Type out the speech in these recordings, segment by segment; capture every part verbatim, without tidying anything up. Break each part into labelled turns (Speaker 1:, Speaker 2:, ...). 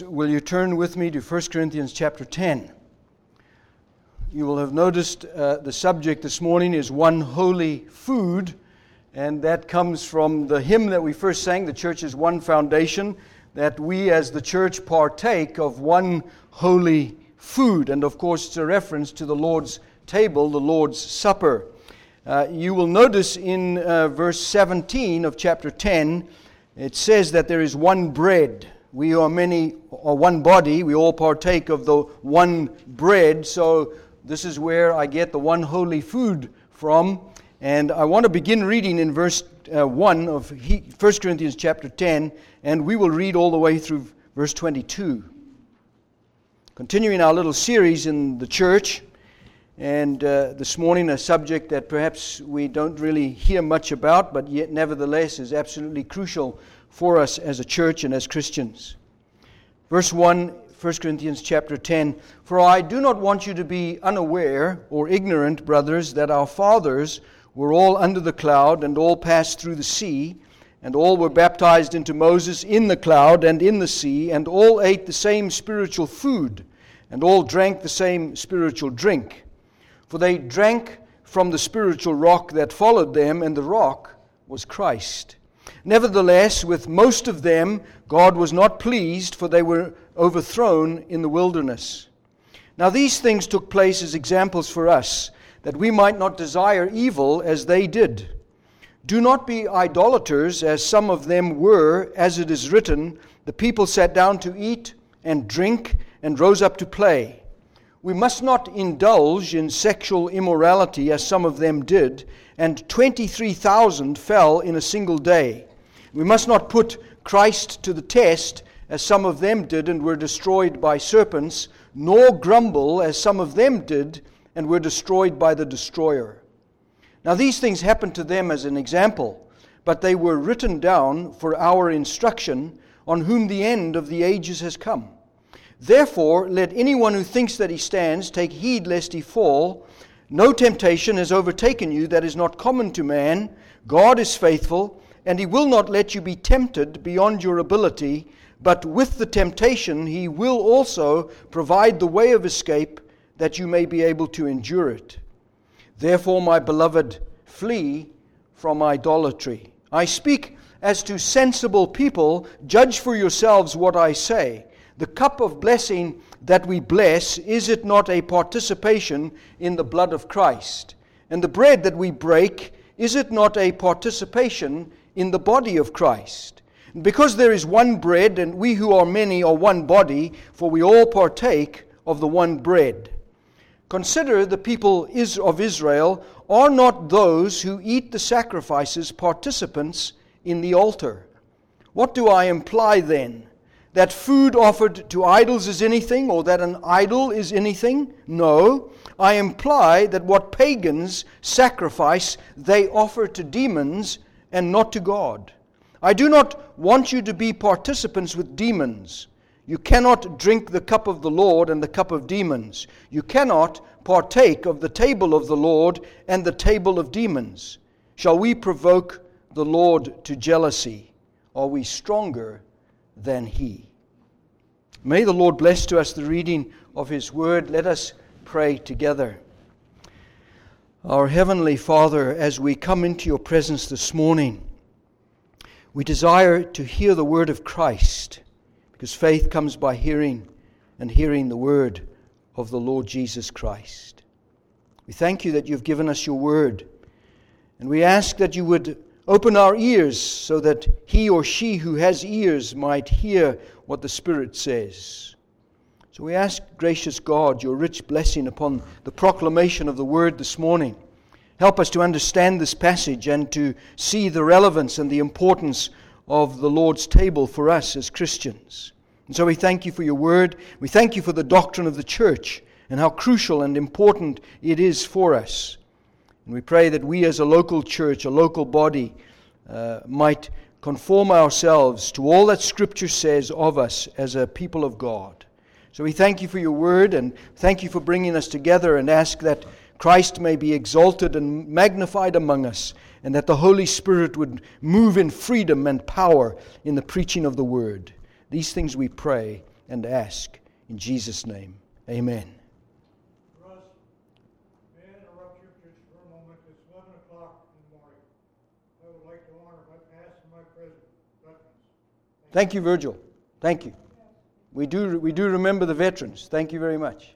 Speaker 1: Bibles, will you turn with me to First Corinthians chapter ten? You will have noticed uh, the subject this morning is one holy food, and that comes from the hymn that we first sang, The Church is One Foundation, that we as the church partake of one holy food. And of course it's a reference to the Lord's table, the Lord's Supper. Uh, you will notice in uh, verse seventeen of chapter ten, it says that there is one bread. We are many, or one body. We all partake of the one bread. So this is where I get the one holy food from. And I want to begin reading in verse uh, one of First Corinthians chapter ten. And we will read all the way through verse twenty-two. Continuing our little series in the church. And uh, this morning a subject that perhaps we don't really hear much about, but yet nevertheless is absolutely crucial for us as a church and as Christians. Verse one, First Corinthians chapter ten, "For I do not want you to be unaware or ignorant, brothers, that our fathers were all under the cloud and all passed through the sea, and all were baptized into Moses in the cloud and in the sea, and all ate the same spiritual food, and all drank the same spiritual drink. For they drank from the spiritual rock that followed them, and the rock was Christ. Nevertheless, with most of them God was not pleased, for they were overthrown in the wilderness. Now these things took place as examples for us, that we might not desire evil as they did. Do not be idolaters, as some of them were, as it is written, the people sat down to eat and drink and rose up to play. We must not indulge in sexual immorality, as some of them did, and twenty-three thousand fell in a single day. We must not put Christ to the test, as some of them did and were destroyed by serpents, nor grumble, as some of them did and were destroyed by the destroyer. Now these things happened to them as an example, but they were written down for our instruction, on whom the end of the ages has come. Therefore, let anyone who thinks that he stands take heed lest he fall. No temptation has overtaken you that is not common to man. God is faithful, and He will not let you be tempted beyond your ability, but with the temptation He will also provide the way of escape, that you may be able to endure it. Therefore, my beloved, flee from idolatry. I speak as to sensible people. Judge for yourselves what I say. The cup of blessing that we bless, is it not a participation in the blood of Christ? And the bread that we break, is it not a participation in the body of Christ? And because there is one bread, and we who are many are one body, for we all partake of the one bread. Consider the people of Israel, are not those who eat the sacrifices participants in the altar? What do I imply then? That food offered to idols is anything, or that an idol is anything? No, I imply that what pagans sacrifice, they offer to demons and not to God. I do not want you to be participants with demons. You cannot drink the cup of the Lord and the cup of demons. You cannot partake of the table of the Lord and the table of demons. Shall we provoke the Lord to jealousy? Are we stronger than He? May the Lord bless to us the reading of His Word. Let us pray together. Our Heavenly Father, as we come into Your presence this morning, we desire to hear the Word of Christ, because faith comes by hearing, and hearing the Word of the Lord Jesus Christ. We thank You that You've given us Your Word, and we ask that You would open our ears so that he or she who has ears might hear what the Spirit says. So we ask, gracious God, Your rich blessing upon the proclamation of the Word this morning. Help us to understand this passage and to see the relevance and the importance of the Lord's table for us as Christians. And so we thank You for Your Word. We thank You for the doctrine of the church and how crucial and important it is for us. And we pray that we as a local church, a local body, uh, might conform ourselves to all that Scripture says of us as a people of God. So we thank You for Your Word, and thank You for bringing us together, and ask that Christ may be exalted and magnified among us, and that the Holy Spirit would move in freedom and power in the preaching of the Word. These things we pray and ask. In Jesus' name, amen.
Speaker 2: Russ, may I interrupt you just for a moment? It's eleven o'clock in the morning. I would like to honor my past and my present veterans.
Speaker 1: Thank you, Virgil. Thank you. We do, we do remember the veterans. Thank you very much.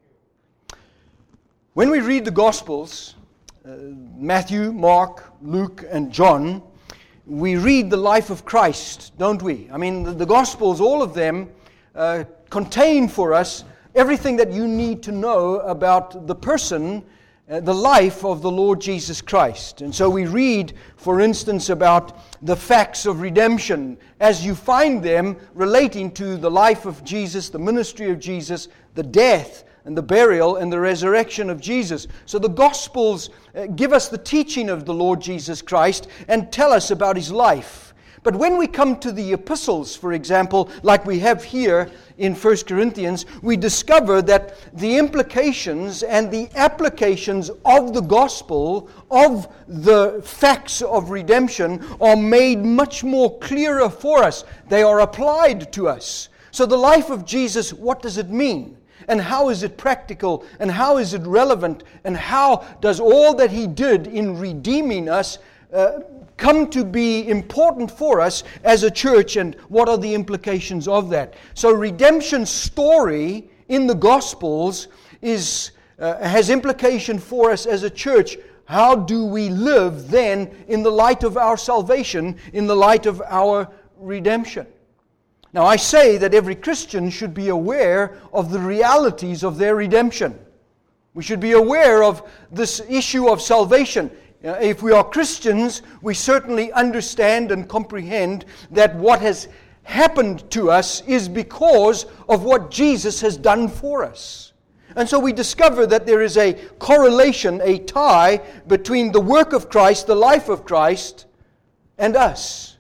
Speaker 1: When we read the Gospels, uh, Matthew, Mark, Luke, and John, we read the life of Christ, don't we? I mean, the, the Gospels, all of them, uh, contain for us everything that you need to know about the person, uh, the life of the Lord Jesus Christ. And so we read, for instance, about the facts of redemption as you find them relating to the life of Jesus, the ministry of Jesus, the death and the burial and the resurrection of Jesus. So the Gospels uh, give us the teaching of the Lord Jesus Christ and tell us about His life. But when we come to the epistles, for example, like we have here in First Corinthians, we discover that the implications and the applications of the gospel, of the facts of redemption, are made much more clearer for us. They are applied to us. So the life of Jesus, what does it mean? And how is it practical? And how is it relevant? And how does all that He did in redeeming us uh, come to be important for us as a church, and what are the implications of that? So redemption story in the Gospels is uh, has implication for us as a church. How do we live then in the light of our salvation, in the light of our redemption? Now I say that every Christian should be aware of the realities of their redemption. We should be aware of this issue of salvation. Uh, if we are Christians, we certainly understand and comprehend that what has happened to us is because of what Jesus has done for us. And so we discover that there is a correlation, a tie between the work of Christ, the life of Christ, and us,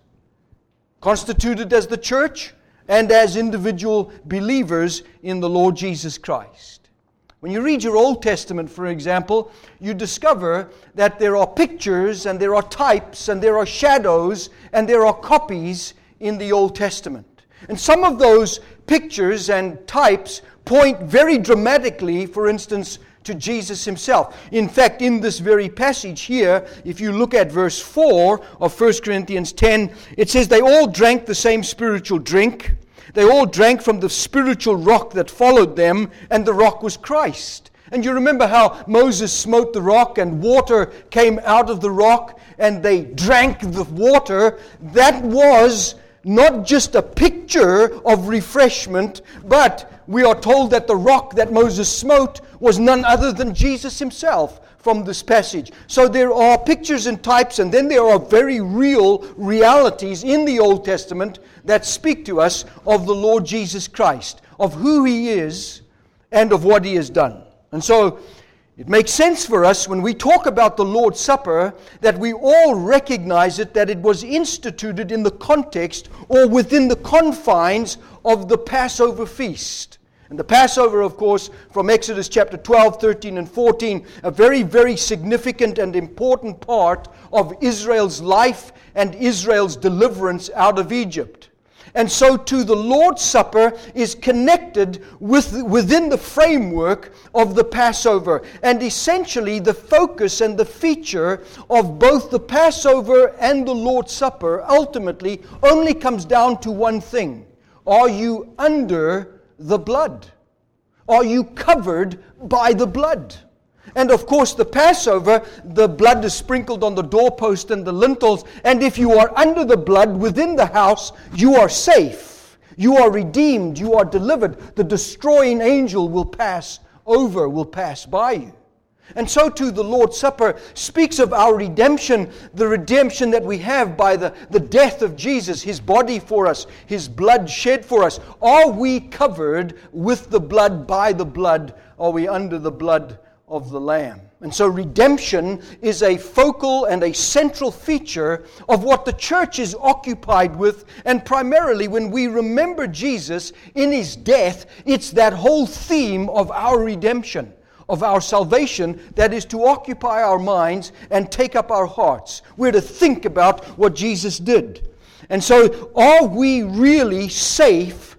Speaker 1: constituted as the church and as individual believers in the Lord Jesus Christ. When you read your Old Testament, for example, you discover that there are pictures and there are types and there are shadows and there are copies in the Old Testament. And some of those pictures and types point very dramatically, for instance, to Jesus Himself. In fact, in this very passage here, if you look at verse four of First Corinthians ten, it says, "They all drank the same spiritual drink. They all drank from the spiritual rock that followed them, and the rock was Christ." And you remember how Moses smote the rock and water came out of the rock and they drank the water. That was not just a picture of refreshment, but we are told that the rock that Moses smote was none other than Jesus Himself from this passage. So there are pictures and types, and then there are very real realities in the Old Testament that speak to us of the Lord Jesus Christ, of who He is and of what He has done. And so it makes sense for us when we talk about the Lord's Supper that we all recognize it, that it was instituted in the context or within the confines of the Passover feast. And the Passover, of course, from Exodus chapter twelve, thirteen, and fourteen, a very, very significant and important part of Israel's life and Israel's deliverance out of Egypt. And so too the Lord's Supper is connected with within the framework of the Passover. And essentially the focus and the feature of both the Passover and the Lord's Supper ultimately only comes down to one thing. Are you under the blood? Are you covered by the blood? And of course the Passover, the blood is sprinkled on the doorpost and the lintels, and if you are under the blood within the house, you are safe. You are redeemed. You are delivered. The destroying angel will pass over, will pass by you. And so too the Lord's Supper speaks of our redemption, the redemption that we have by the, the death of Jesus, His body for us, His blood shed for us. Are we covered with the blood, by the blood? Are we under the blood of the Lamb? And so redemption is a focal and a central feature of what the church is occupied with. And primarily when we remember Jesus in His death, it's that whole theme of our redemption, of our salvation, that is to occupy our minds and take up our hearts. We're to think about what Jesus did. And so are we really safe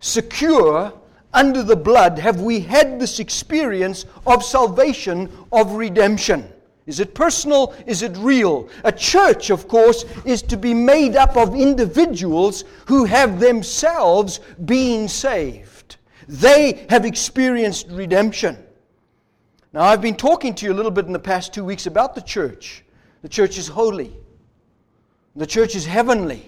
Speaker 1: secure under the blood have we had this experience of salvation, of redemption. Is it personal? Is it real? A church, of course, is to be made up of individuals who have themselves been saved. They have experienced redemption. Now, I've been talking to you a little bit in the past two weeks about the church. The church is holy. The church is heavenly.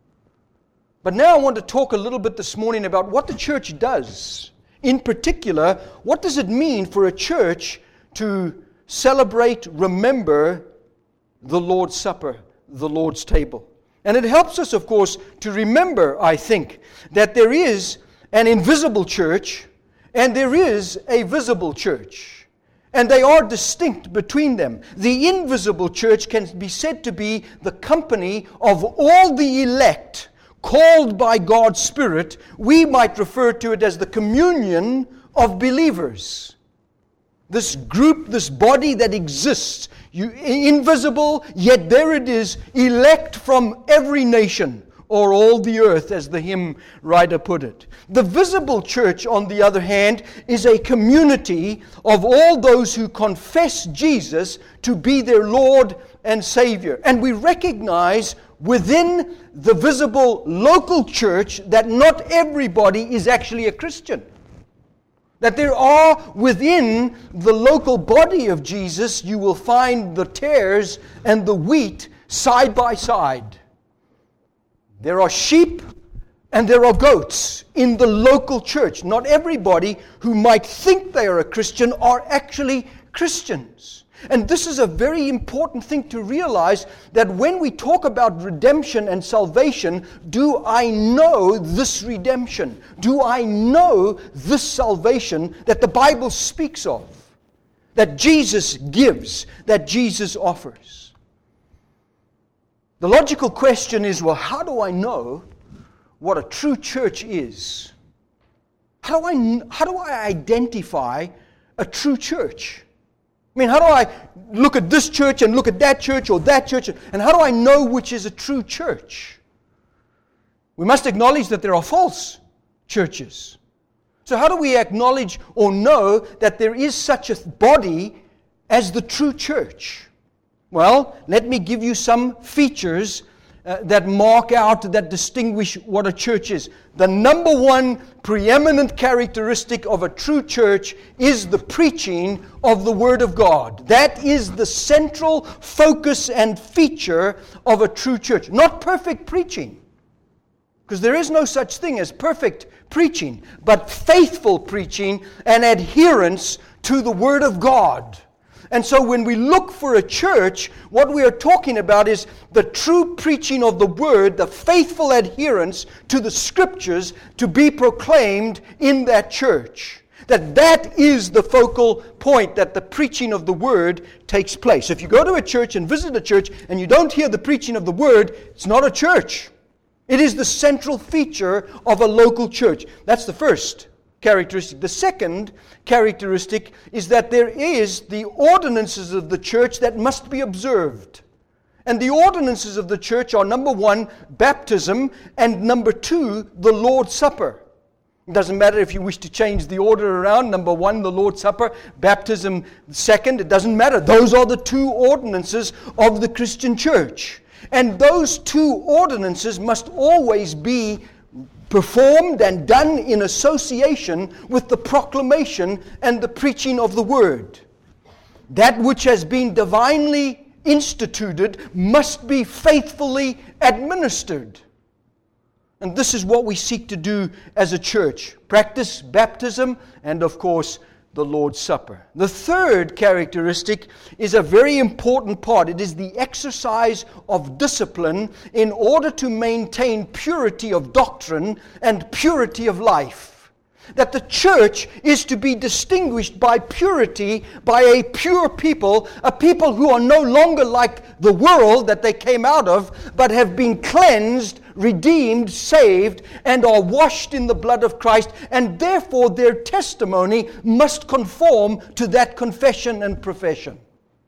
Speaker 1: But now I want to talk a little bit this morning about what the church does. In particular, what does it mean for a church to celebrate, remember the Lord's Supper, the Lord's table? And it helps us, of course, to remember, I think, that there is an invisible church and there is a visible church. And they are distinct between them. The invisible church can be said to be the company of all the elect called by God's Spirit. We might refer to it as the communion of believers. This group, this body that exists, you, invisible, yet there it is, elect from every nation, or all the earth, as the hymn writer put it. The visible church, on the other hand, is a community of all those who confess Jesus to be their Lord and Savior. And we recognize within the visible local church that not everybody is actually a Christian. That there are within the local body of Jesus, you will find the tares and the wheat side by side. There are sheep and there are goats in the local church. Not everybody who might think they are a Christian are actually Christians. And this is a very important thing to realize, that when we talk about redemption and salvation, do I know this redemption? Do I know this salvation that the Bible speaks of? That Jesus gives, that Jesus offers? The logical question is, well, how do I know what a true church is? How do I, how do I identify a true church? I mean, how do I look at this church and look at that church or that church? And how do I know which is a true church? We must acknowledge that there are false churches. So how do we acknowledge or know that there is such a body as the true church? Well, let me give you some features uh, that mark out, that distinguish what a church is. The number one preeminent characteristic of a true church is the preaching of the Word of God. That is the central focus and feature of a true church. Not perfect preaching, because there is no such thing as perfect preaching, but faithful preaching and adherence to the Word of God. And so when we look for a church, what we are talking about is the true preaching of the Word, the faithful adherence to the Scriptures to be proclaimed in that church. That that is the focal point, that the preaching of the Word takes place. If you go to a church and visit a church and you don't hear the preaching of the Word, it's not a church. It is the central feature of a local church. That's the first characteristic. The second characteristic is that there is the ordinances of the church that must be observed. And the ordinances of the church are, number one, baptism, and number two, the Lord's Supper. It doesn't matter if you wish to change the order around. Number one, the Lord's Supper. Baptism, second. It doesn't matter. Those are the two ordinances of the Christian church. And those two ordinances must always be performed and done in association with the proclamation and the preaching of the Word. That which has been divinely instituted must be faithfully administered. And this is what we seek to do as a church. Practice baptism and, of course, the Lord's Supper. The third characteristic is a very important part. It is the exercise of discipline in order to maintain purity of doctrine and purity of life. That the church is to be distinguished by purity, by a pure people, a people who are no longer like the world that they came out of, but have been cleansed, redeemed, saved, and are washed in the blood of Christ, and therefore their testimony must conform to that confession and profession.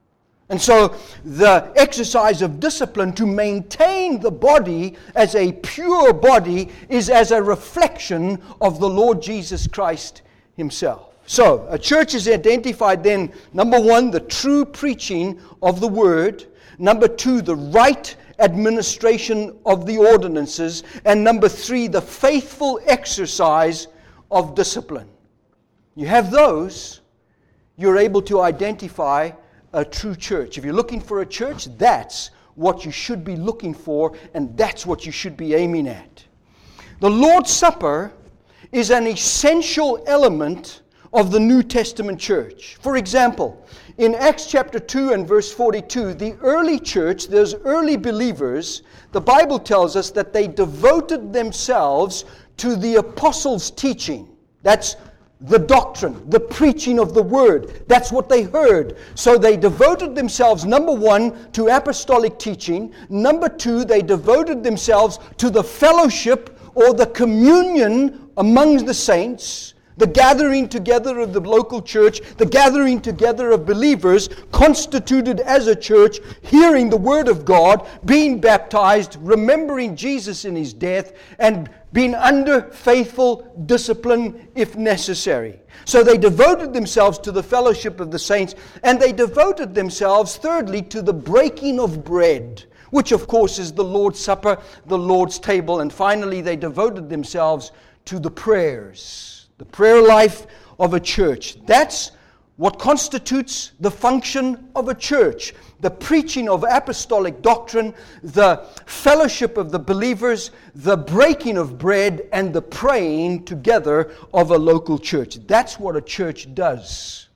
Speaker 1: And so the exercise of discipline to maintain the body as a pure body is as a reflection of the Lord Jesus Christ Himself. So a church is identified then, number one, the true preaching of the Word. Number two, the right administration of the ordinances. And number three, the faithful exercise of discipline. You have those, you're able to identify a true church. If you're looking for a church, that's what you should be looking for, and that's what you should be aiming at. The Lord's Supper is an essential element of the New Testament church. For example, in Acts chapter two and verse forty-two, the early church, those early believers, the Bible tells us that they devoted themselves to the apostles' teaching. That's the doctrine, the preaching of the Word. That's what they heard. So they devoted themselves, number one, to apostolic teaching. Number two, they devoted themselves to the fellowship or the communion among the saints, the gathering together of the local church, the gathering together of believers constituted as a church, hearing the Word of God, being baptized, remembering Jesus in His death, and being under faithful discipline if necessary. So they devoted themselves to the fellowship of the saints, and they devoted themselves, thirdly, to the breaking of bread, which of course is the Lord's Supper, the Lord's table, and finally they devoted themselves to the prayers, the prayer life of a church. That's what constitutes the function of a church. The preaching of apostolic doctrine, the fellowship of the believers, the breaking of bread, and the praying together of a local church. That's what a church does.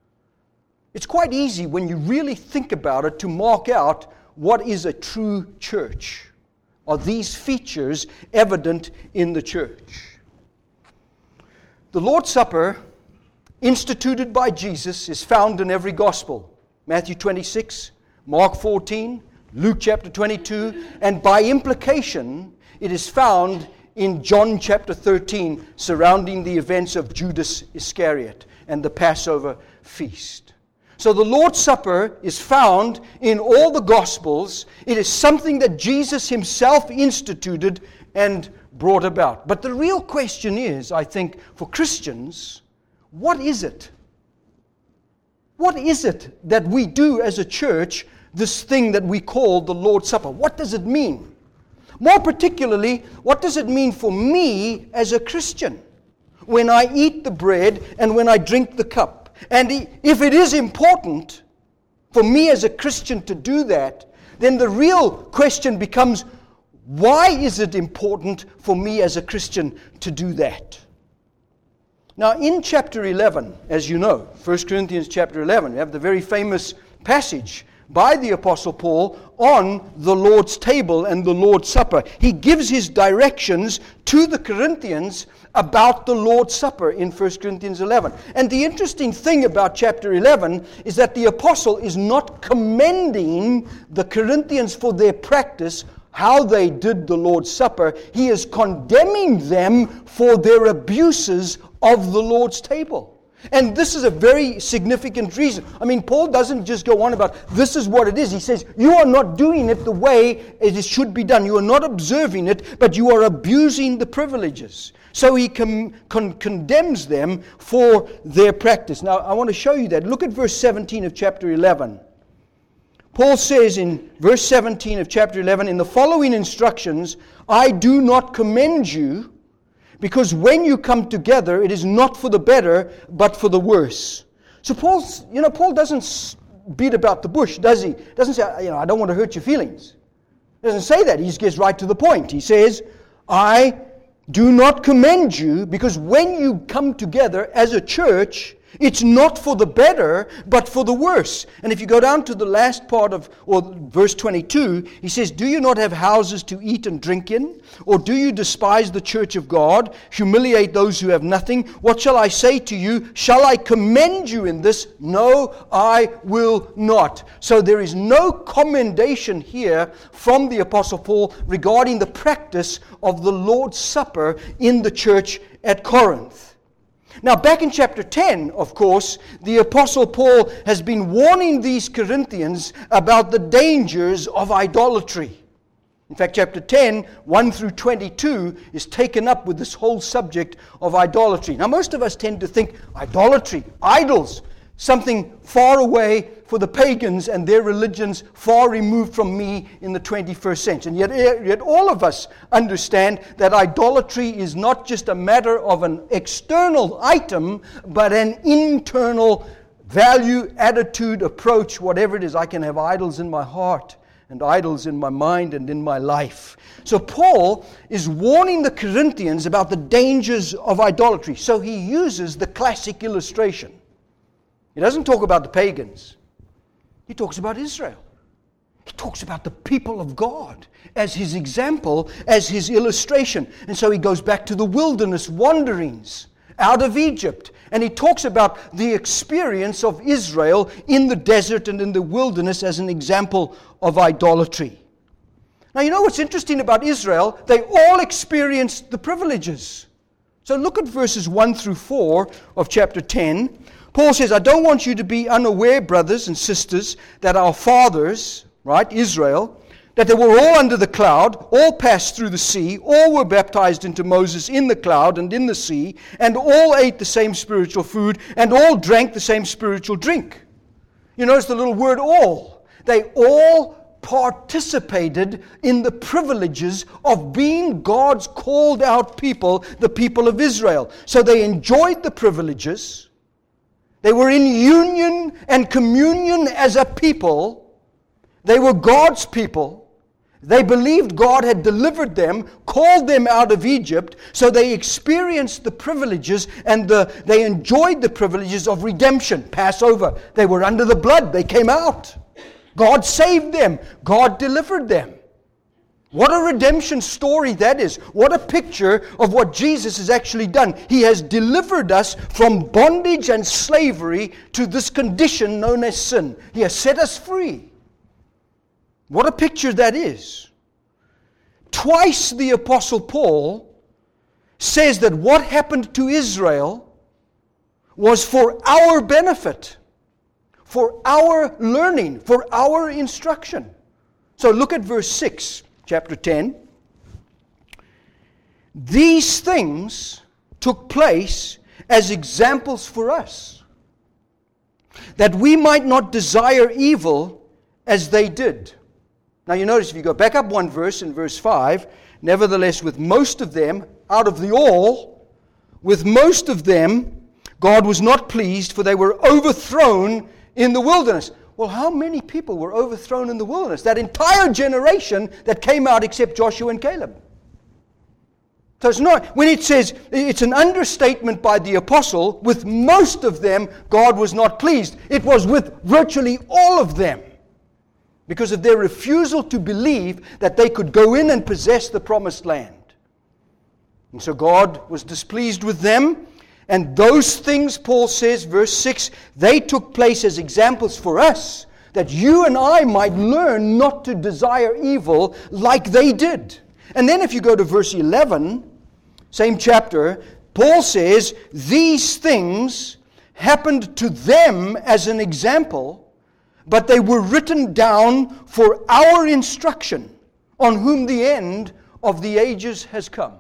Speaker 1: It's quite easy when you really think about it to mark out what is a true church. Are these features evident in the church? The Lord's Supper, instituted by Jesus, is found in every gospel. Matthew twenty-six, Mark fourteen, Luke chapter twenty-two, and by implication, it is found in John chapter thirteen, surrounding the events of Judas Iscariot and the Passover feast. So the Lord's Supper is found in all the Gospels. It is something that Jesus Himself instituted and brought about. But the real question is, I think, for Christians, what is it? What is it that we do as a church, this thing that we call the Lord's Supper? What does it mean? More particularly, what does it mean for me as a Christian when I eat the bread and when I drink the cup? And if it is important for me as a Christian to do that, then the real question becomes, why is it important for me as a Christian to do that? Now, in chapter eleven, as you know, First Corinthians chapter eleven, we have the very famous passage by the Apostle Paul on the Lord's table and the Lord's Supper. He gives his directions to the Corinthians about the Lord's Supper in First Corinthians eleven. And the interesting thing about chapter eleven is that the Apostle is not commending the Corinthians for their practice, how they did the Lord's Supper. He is condemning them for their abuses of the Lord's table. And this is a very significant reason. I mean, Paul doesn't just go on about this is what it is. He says, you are not doing it the way it should be done. You are not observing it, but you are abusing the privileges. So he con- con- condemns them for their practice. Now, I want to show you that. Look at verse seventeen of chapter eleven. Paul says in verse seventeen of chapter eleven, in the following instructions, I do not commend you, because when you come together, it is not for the better, but for the worse. So Paul's, you know, Paul doesn't beat about the bush, does he? Doesn't say, you know, I don't want to hurt your feelings. He doesn't say that. He just gets right to the point. He says, I do not commend you, because when you come together as a church, it's not for the better, but for the worse. And if you go down to the last part of, or verse twenty-two, he says, do you not have houses to eat and drink in? Or do you despise the church of God, humiliate those who have nothing? What shall I say to you? Shall I commend you in this? No, I will not. So there is no commendation here from the Apostle Paul regarding the practice of the Lord's Supper in the church at Corinth. Now, back in chapter ten, of course, the Apostle Paul has been warning these Corinthians about the dangers of idolatry. In fact, chapter ten, one through twenty-two, is taken up with this whole subject of idolatry. Now, most of us tend to think idolatry, idols, something far away for the pagans and their religions, far removed from me in the twenty-first century. And yet, yet all of us understand that idolatry is not just a matter of an external item, but an internal value, attitude, approach, whatever it is. I can have idols in my heart and idols in my mind and in my life. So Paul is warning the Corinthians about the dangers of idolatry. So he uses the classic illustration. He doesn't talk about the pagans. He talks about Israel. He talks about the people of God as his example, as his illustration. And so he goes back to the wilderness wanderings out of Egypt. And he talks about the experience of Israel in the desert and in the wilderness as an example of idolatry. Now, you know what's interesting about Israel? They all experienced the privileges. So look at verses one through four of chapter ten. Paul says, I don't want you to be unaware, brothers and sisters, that our fathers, right, Israel, that they were all under the cloud, all passed through the sea, all were baptized into Moses in the cloud and in the sea, and all ate the same spiritual food, and all drank the same spiritual drink. You notice the little word all. They all participated in the privileges of being God's called out people, the people of Israel. So they enjoyed the privileges. They were in union and communion as a people. They were God's people. They believed God had delivered them, called them out of Egypt, so they experienced the privileges and the, they enjoyed the privileges of redemption, Passover. They were under the blood. They came out. God saved them. God delivered them. What a redemption story that is. What a picture of what Jesus has actually done. He has delivered us from bondage and slavery to this condition known as sin. He has set us free. What a picture that is. Twice the Apostle Paul says that what happened to Israel was for our benefit, for our learning, for our instruction. So look at verse six. Chapter ten. These things took place as examples for us, that we might not desire evil as they did. Now you notice if you go back up one verse in verse five, nevertheless with most of them, out of the all, with most of them, God was not pleased, for they were overthrown in the wilderness. Well, how many people were overthrown in the wilderness? That entire generation that came out except Joshua and Caleb. So it's not, when it says, it's an understatement by the apostle, with most of them, God was not pleased. It was with virtually all of them, because of their refusal to believe that they could go in and possess the promised land. And so God was displeased with them. And those things, Paul says, verse six, they took place as examples for us, that you and I might learn not to desire evil like they did. And then if you go to verse eleven, same chapter, Paul says, these things happened to them as an example, but they were written down for our instruction, on whom the end of the ages has come.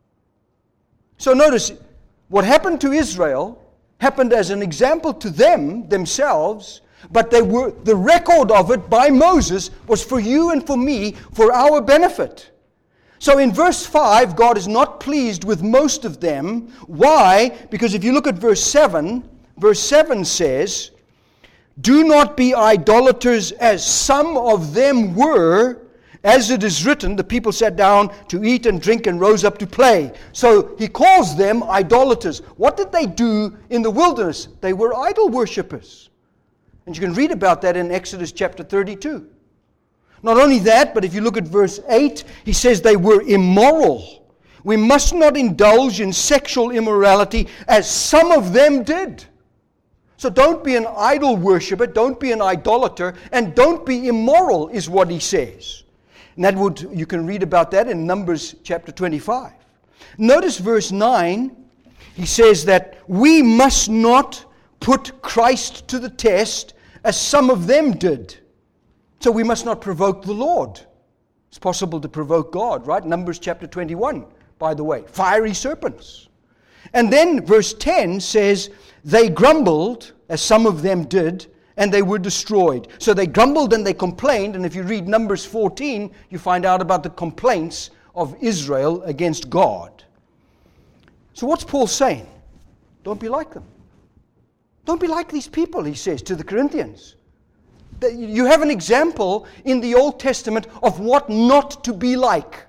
Speaker 1: So notice, what happened to Israel happened as an example to them, themselves, but they were, the record of it by Moses was for you and for me, for our benefit. So in verse five, God is not pleased with most of them. Why? Because if you look at verse seven, verse seven says, do not be idolaters as some of them were. As it is written, the people sat down to eat and drink and rose up to play. So he calls them idolaters. What did they do in the wilderness? They were idol worshippers. And you can read about that in Exodus chapter thirty-two. Not only that, but if you look at verse eight, he says they were immoral. We must not indulge in sexual immorality as some of them did. So don't be an idol worshipper, don't be an idolater, and don't be immoral is what he says. And that would, you can read about that in Numbers chapter twenty-five. Notice verse nine. he says that we must not put Christ to the test as some of them did. So we must not provoke the Lord. It's possible to provoke God, right? Numbers chapter twenty-one, by the way. Fiery serpents. And then verse ten says, they grumbled, as some of them did, and they were destroyed. So they grumbled and they complained, and if you read Numbers fourteen, you find out about the complaints of Israel against God. So what's Paul saying? Don't be like them. Don't be like these people, he says to the Corinthians. You have an example in the Old Testament of what not to be like.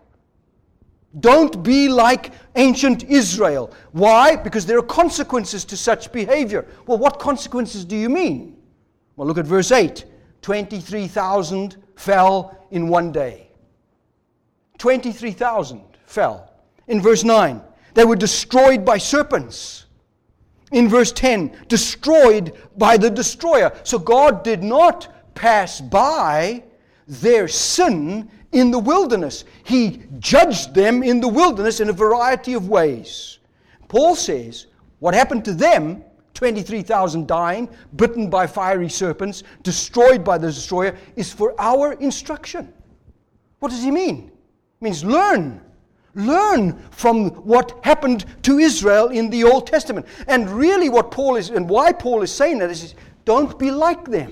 Speaker 1: Don't be like ancient Israel. Why? Because there are consequences to such behavior. Well, what consequences do you mean? Well, look at verse eight. twenty-three thousand fell in one day. twenty-three thousand fell. In verse nine, they were destroyed by serpents. In verse ten, destroyed by the destroyer. So God did not pass by their sin in the wilderness. He judged them in the wilderness in a variety of ways. Paul says, what happened to them, twenty-three thousand dying, bitten by fiery serpents, destroyed by the destroyer, is for our instruction. What does he mean? It means learn. Learn from what happened to Israel in the Old Testament. And really what Paul is, and why Paul is saying that is, don't be like them.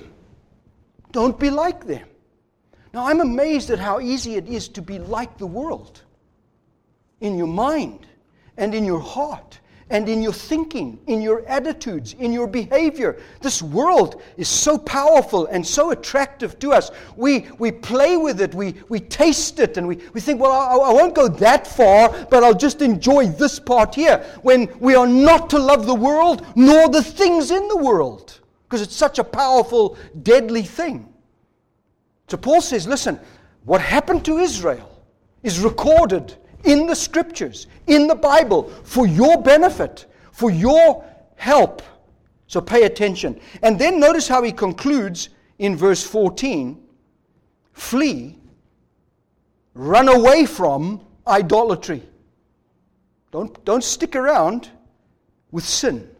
Speaker 1: Don't be like them. Now I'm amazed at how easy it is to be like the world. In your mind, and in your heart, and in your thinking, in your attitudes, in your behavior. This world is so powerful and so attractive to us. We we play with it, we, we taste it, and we, we think, well, I, I won't go that far, but I'll just enjoy this part here. When we are not to love the world, nor the things in the world. Because it's such a powerful, deadly thing. So Paul says, listen, what happened to Israel is recorded in the Scriptures, in the Bible, for your benefit, for your help. So pay attention. And then notice how he concludes in verse fourteen. Flee, run away from idolatry. Don't, don't stick around with sin.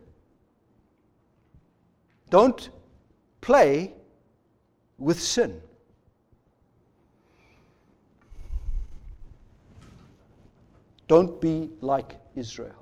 Speaker 1: Don't play with sin. Don't be like Israel.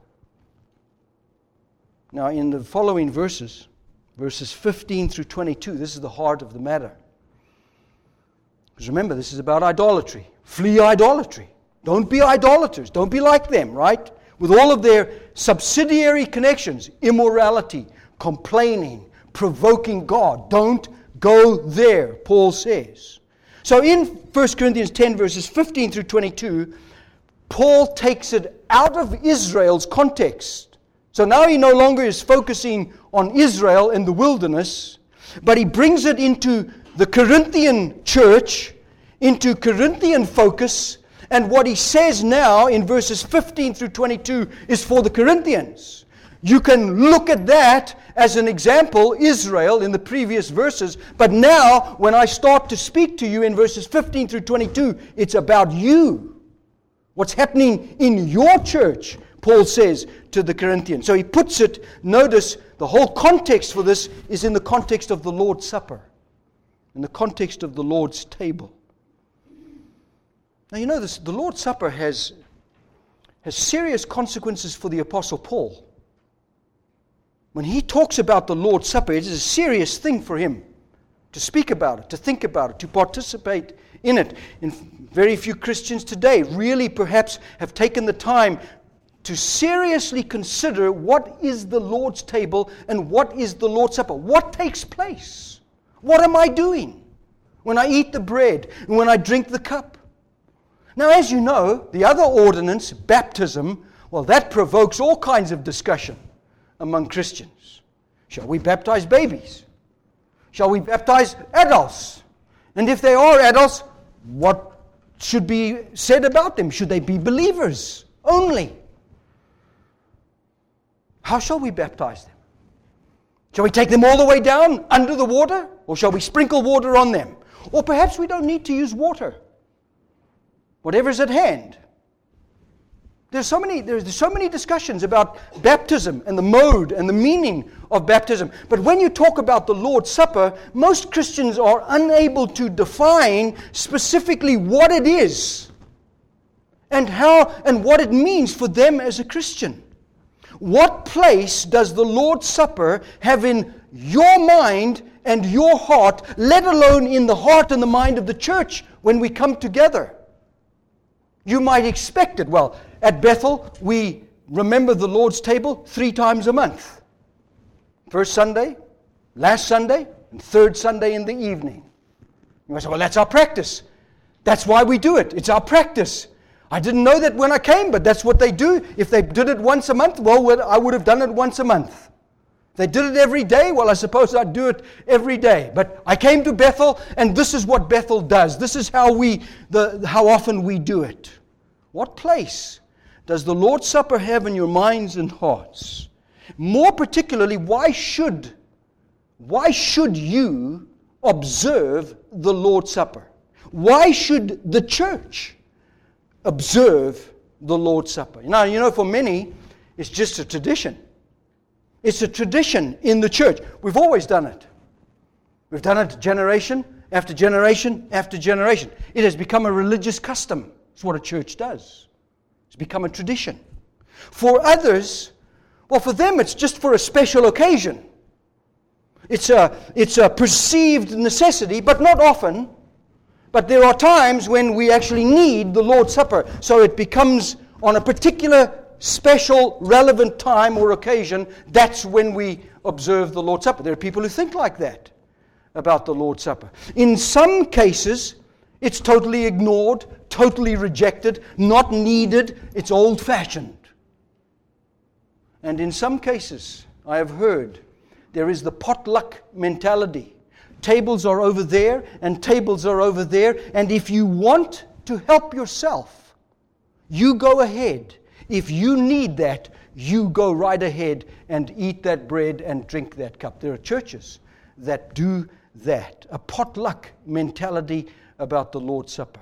Speaker 1: Now, in the following verses, verses fifteen through twenty-two, this is the heart of the matter. Because remember, this is about idolatry. Flee idolatry. Don't be idolaters. Don't be like them, right? With all of their subsidiary connections, immorality, complaining, provoking God. Don't go there, Paul says. So in First Corinthians ten, verses fifteen through twenty-two, Paul takes it out of Israel's context. So now he no longer is focusing on Israel in the wilderness, but he brings it into the Corinthian church, into Corinthian focus, and what he says now in verses fifteen through twenty-two is for the Corinthians. You can look at that as an example, Israel, in the previous verses, but now when I start to speak to you in verses fifteen through twenty-two, it's about you. What's happening in your church, Paul says to the Corinthians. So he puts it, notice, the whole context for this is in the context of the Lord's Supper, in the context of the Lord's table. Now you know this, the Lord's Supper has, has serious consequences for the Apostle Paul. When he talks about the Lord's Supper, it is a serious thing for him to speak about it, to think about it, to participate in it. And very few Christians today really perhaps have taken the time to seriously consider what is the Lord's table and what is the Lord's Supper. What takes place? What am I doing when I eat the bread and when I drink the cup? Now, as you know, the other ordinance, baptism, well, that provokes all kinds of discussion among Christians. Shall we baptize babies? Shall we baptize adults? And if they are adults, what should be said about them? Should they be believers only? How shall we baptize them? Shall we take them all the way down under the water? Or shall we sprinkle water on them? Or perhaps we don't need to use water. Whatever's at hand. There's so many, there's so many discussions about baptism and the mode and the meaning of baptism. But when you talk about the Lord's Supper, most Christians are unable to define specifically what it is and how and what it means for them as a Christian. What place does the Lord's Supper have in your mind and your heart, let alone in the heart and the mind of the church when we come together? You might expect it. Well, at Bethel, we remember the Lord's table three times a month. First Sunday, last Sunday, and third Sunday in the evening. You might say, well, that's our practice. That's why we do it. It's our practice. I didn't know that when I came, but that's what they do. If they did it once a month, well, I would have done it once a month. If they did it every day, well, I suppose I'd do it every day. But I came to Bethel, and this is what Bethel does. This is how we, the how often we do it. What place does the Lord's Supper have in your minds and hearts? More particularly, why should, why should you observe the Lord's Supper? Why should the church observe the Lord's Supper? Now, you know, for many, it's just a tradition. It's a tradition in the church. We've always done it. We've done it generation after generation after generation. It has become a religious custom. It's what a church does. It's become a tradition. For others, well, for them it's just for a special occasion. It's a, it's a perceived necessity, but not often. But there are times when we actually need the Lord's Supper. So it becomes on a particular special, relevant time or occasion, that's when we observe the Lord's Supper. There are people who think like that about the Lord's Supper. In some cases, it's totally ignored, totally rejected, not needed, it's old-fashioned. And in some cases, I have heard, there is the potluck mentality. Tables are over there, and tables are over there, and if you want to help yourself, you go ahead. If you need that, you go right ahead and eat that bread and drink that cup. There are churches that do that. A potluck mentality about the Lord's Supper.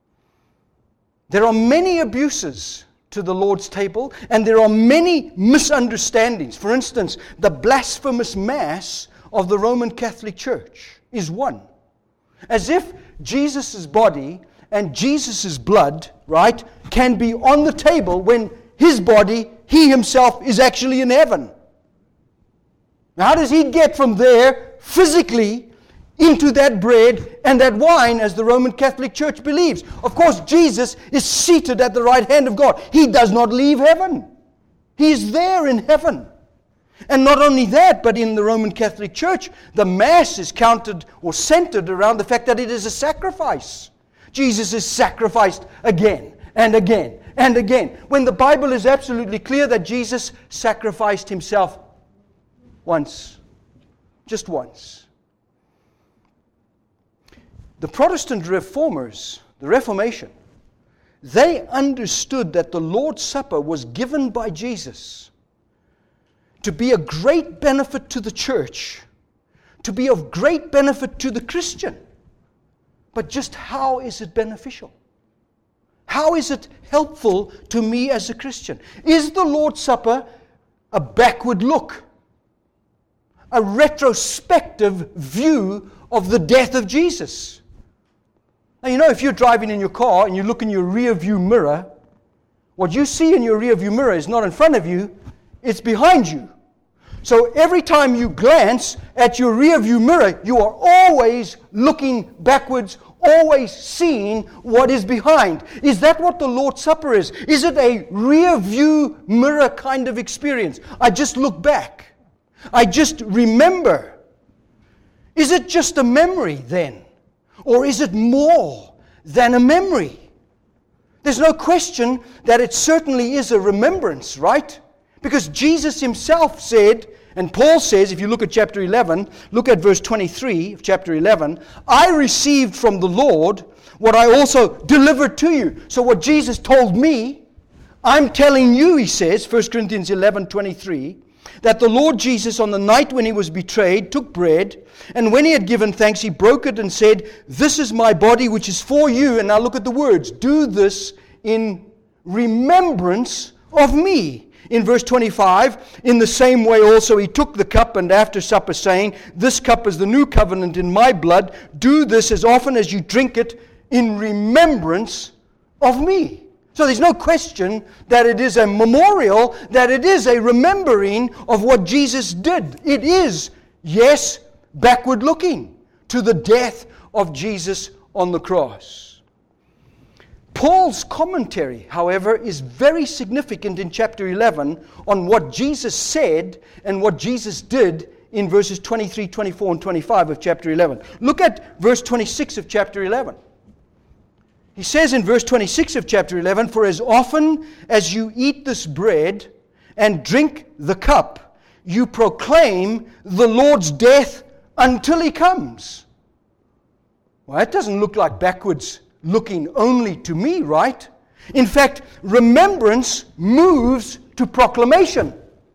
Speaker 1: There are many abuses to the Lord's table, and there are many misunderstandings. For instance, the blasphemous Mass of the Roman Catholic Church is one. As if Jesus' body and Jesus' blood, right, can be on the table when His body, He Himself, is actually in heaven. Now, how does He get from there physically into that bread and that wine as the Roman Catholic Church believes? Of course, Jesus is seated at the right hand of God. He does not leave heaven. He is there in heaven. And not only that, but in the Roman Catholic Church, the Mass is counted or centered around the fact that it is a sacrifice. Jesus is sacrificed again and again and again, when the Bible is absolutely clear that Jesus sacrificed Himself once, just once. The Protestant reformers, the Reformation, they understood that the Lord's Supper was given by Jesus to be a great benefit to the church, to be of great benefit to the Christian. But just how is it beneficial? How is it helpful to me as a Christian? Is the Lord's Supper a backward look? A retrospective view of the death of Jesus? Now, you know, if you're driving in your car and you look in your rear view mirror, what you see in your rear view mirror is not in front of you, it's behind you. So every time you glance at your rear view mirror, you are always looking backwards, always seeing what is behind. Is that what the Lord's Supper is? Is it a rear view mirror kind of experience? I just look back. I just remember. Is it just a memory then? Or is it more than a memory? There's no question that it certainly is a remembrance, right? Because Jesus Himself said, and Paul says, if you look at chapter eleven, look at verse twenty-three of chapter eleven, I received from the Lord what I also delivered to you. So what Jesus told me, I'm telling you, he says, First Corinthians eleven twenty-three, that the Lord Jesus on the night when He was betrayed took bread, and when He had given thanks, He broke it and said, this is my body which is for you. And now look at the words, do this in remembrance of me. In verse twenty-five, in the same way also he took the cup, and after supper saying, this cup is the new covenant in my blood. Do this as often as you drink it in remembrance of me. So there's no question that it is a memorial, that it is a remembering of what Jesus did. It is, yes, backward looking to the death of Jesus on the cross. Paul's commentary, however, is very significant in chapter eleven on what Jesus said and what Jesus did in verses twenty-three, twenty-four, and twenty-five of chapter eleven. Look at verse twenty-six of chapter eleven. He says in verse twenty-six of chapter eleven, for as often as you eat this bread and drink the cup, you proclaim the Lord's death until He comes. Well, that doesn't look like backwards looking only to me, right? In fact, remembrance moves to proclamation.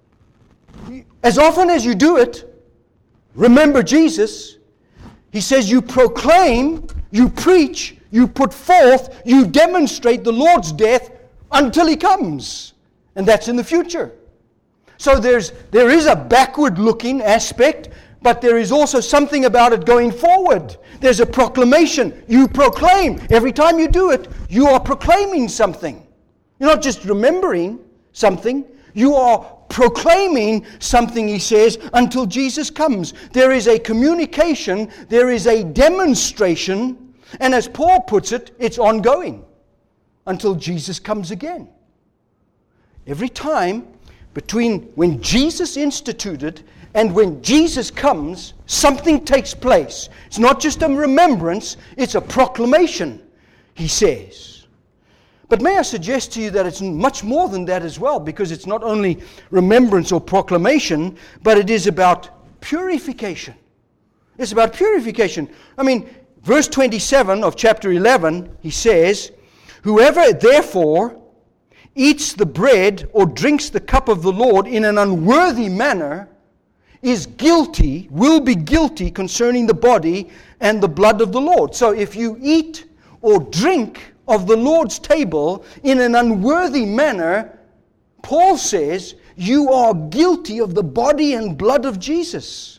Speaker 1: As often as you do it, remember Jesus. He says you proclaim, you preach, you put forth, you demonstrate the Lord's death until He comes. And that's in the future. So there's there is a backward-looking aspect, but there is also something about it going forward. There's a proclamation. You proclaim. Every time you do it, you are proclaiming something. You're not just remembering something. You are proclaiming something, he says, until Jesus comes. There is a communication. There is a demonstration. And as Paul puts it, it's ongoing until Jesus comes again. Every time between when Jesus instituted and when Jesus comes, something takes place. It's not just a remembrance, it's a proclamation, he says. But may I suggest to you that it's much more than that as well, because it's not only remembrance or proclamation, but it is about purification. It's about purification. I mean, verse twenty-seven of chapter eleven, he says, whoever therefore eats the bread or drinks the cup of the Lord in an unworthy manner is guilty, will be guilty concerning the body and the blood of the Lord. So if you eat or drink of the Lord's table in an unworthy manner, Paul says you are guilty of the body and blood of Jesus.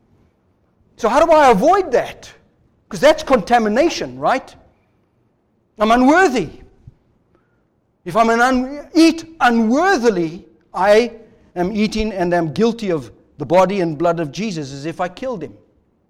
Speaker 1: So how do I avoid that? Because that's contamination, right? I'm unworthy. If I'm an un- eat unworthily, I am eating and am guilty of the body and blood of Jesus as if I killed Him.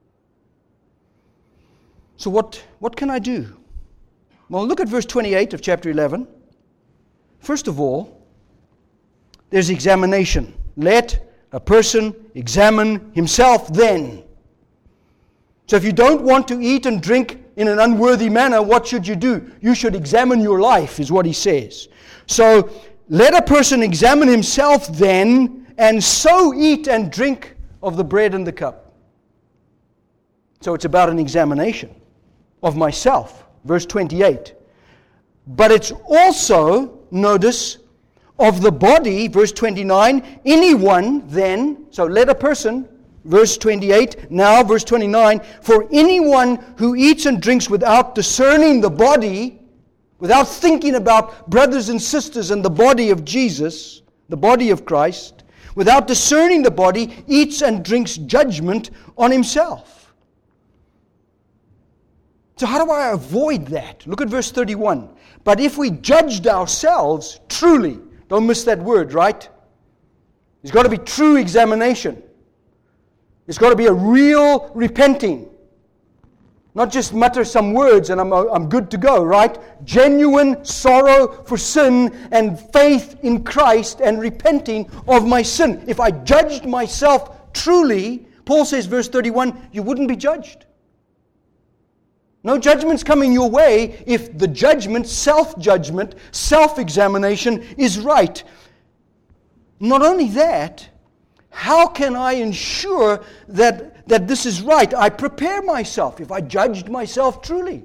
Speaker 1: So what, what can I do? Well, look at verse twenty-eight of chapter eleven. First of all, there's examination. Let a person examine himself then. So if you don't want to eat and drink in an unworthy manner, what should you do? You should examine your life, is what he says. So let a person examine himself then, and so eat and drink of the bread and the cup. So it's about an examination of myself. Verse twenty-eight. But it's also, notice, of the body, verse twenty-nine, anyone then, so let a person, verse twenty-eight, now verse twenty-nine, for anyone who eats and drinks without discerning the body, without thinking about brothers and sisters and the body of Jesus, the body of Christ, without discerning the body, eats and drinks judgment on himself. So how do I avoid that? Look at verse thirty-one. But if we judged ourselves truly, don't miss that word, right? There's got to be true examination. There's got to be a real repenting. Not just mutter some words and I'm, I'm good to go, right? Genuine sorrow for sin and faith in Christ and repenting of my sin. If I judged myself truly, Paul says, verse thirty-one, you wouldn't be judged. No judgment's coming your way if the judgment, self-judgment, self-examination is right. Not only that, how can I ensure that, that this is right? I prepare myself if I judged myself truly.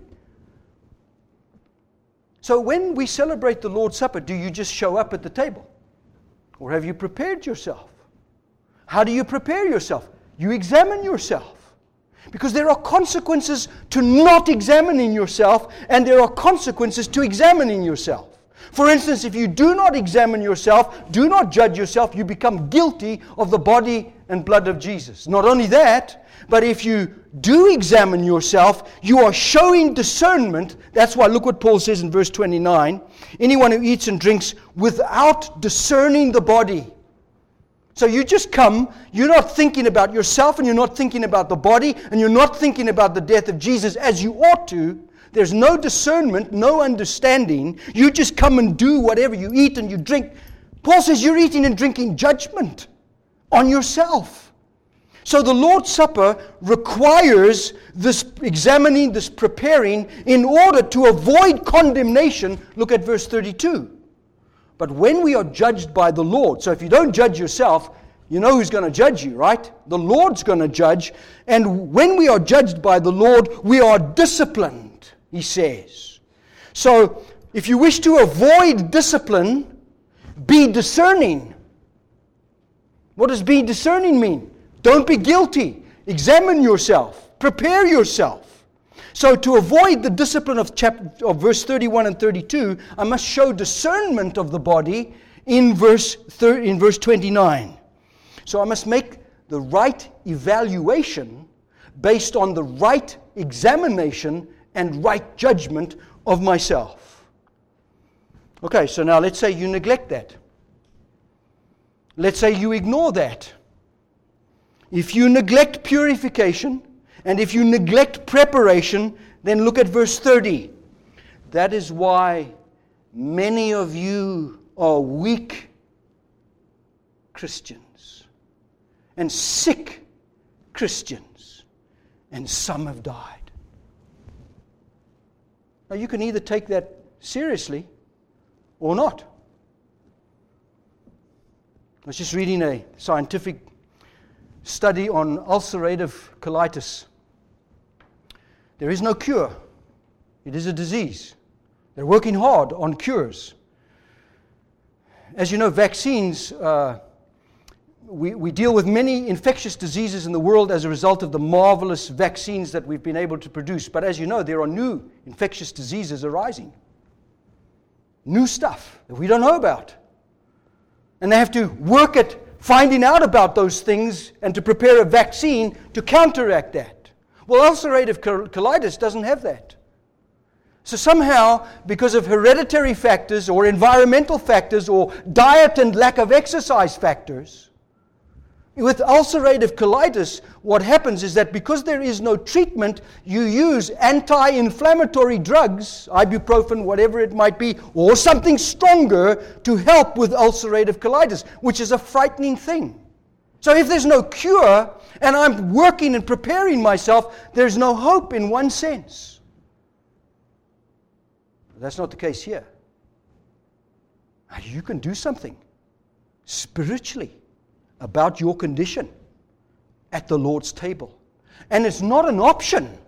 Speaker 1: So when we celebrate the Lord's Supper, do you just show up at the table? Or have you prepared yourself? How do you prepare yourself? You examine yourself. Because there are consequences to not examining yourself, and there are consequences to examining yourself. For instance, if you do not examine yourself, do not judge yourself, you become guilty of the body and blood of Jesus. Not only that, but if you do examine yourself, you are showing discernment. That's why, look what Paul says in verse twenty-nine. Anyone who eats and drinks without discerning the body. So you just come, you're not thinking about yourself, and you're not thinking about the body, and you're not thinking about the death of Jesus as you ought to. There's no discernment, no understanding. You just come and do whatever you eat and you drink. Paul says you're eating and drinking judgment on yourself. So the Lord's Supper requires this examining, this preparing, in order to avoid condemnation. Look at verse thirty-two. But when we are judged by the Lord, so if you don't judge yourself, you know who's going to judge you, right? The Lord's going to judge. And when we are judged by the Lord, we are disciplined, he says. So if you wish to avoid discipline, be discerning. What does be discerning mean? Don't be guilty. Examine yourself. Prepare yourself. So to avoid the discipline of chapter of verse thirty-one and thirty-two, I must show discernment of the body in verse thirty, in verse twenty-nine. So I must make the right evaluation based on the right examination and right judgment of myself. Okay, so now let's say you neglect that. Let's say you ignore that. If you neglect purification, and if you neglect preparation, then look at verse thirty. That is why many of you are weak Christians and sick Christians, and some have died. Now you can either take that seriously or not. I was just reading a scientific study on ulcerative colitis. There is no cure. It is a disease. They're working hard on cures. As you know, vaccines, uh, we, we deal with many infectious diseases in the world as a result of the marvelous vaccines that we've been able to produce. But as you know, there are new infectious diseases arising. New stuff that we don't know about. And they have to work at finding out about those things and to prepare a vaccine to counteract that. Well, ulcerative colitis doesn't have that. So somehow, because of hereditary factors or environmental factors or diet and lack of exercise factors, with ulcerative colitis, what happens is that because there is no treatment, you use anti-inflammatory drugs, ibuprofen, whatever it might be, or something stronger to help with ulcerative colitis, which is a frightening thing. So if there's no cure, and I'm working and preparing myself, there's no hope in one sense. But that's not the case here. You can do something spiritually about your condition at the Lord's table. And it's not an option.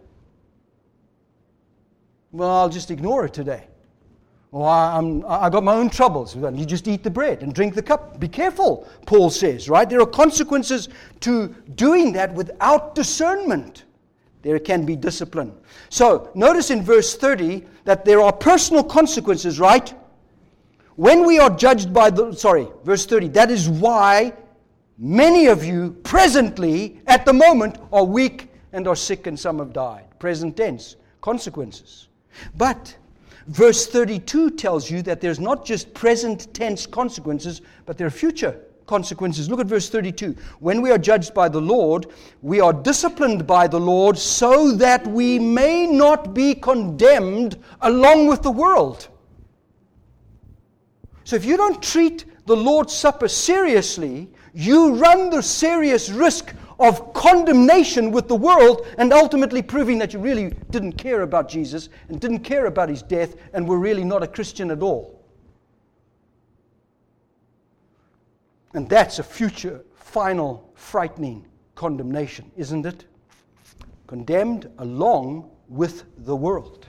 Speaker 1: Well, I'll just ignore it today. Or I'm, I got my own troubles. You just eat the bread and drink the cup. Be careful, Paul says, right? There are consequences to doing that without discernment. There can be discipline. So, notice in verse thirty that there are personal consequences, right? When we are judged by the, sorry, verse thirty, that is why many of you presently, at the moment, are weak and are sick and some have died. Present tense, consequences. But verse thirty-two tells you that there's not just present tense consequences, but there are future consequences. Look at verse thirty-two. When we are judged by the Lord, we are disciplined by the Lord so that we may not be condemned along with the world. So if you don't treat the Lord's Supper seriously, you run the serious risk of condemnation with the world and ultimately proving that you really didn't care about Jesus and didn't care about his death and were really not a Christian at all. And that's a future, final, frightening condemnation, isn't it? Condemned along with the world.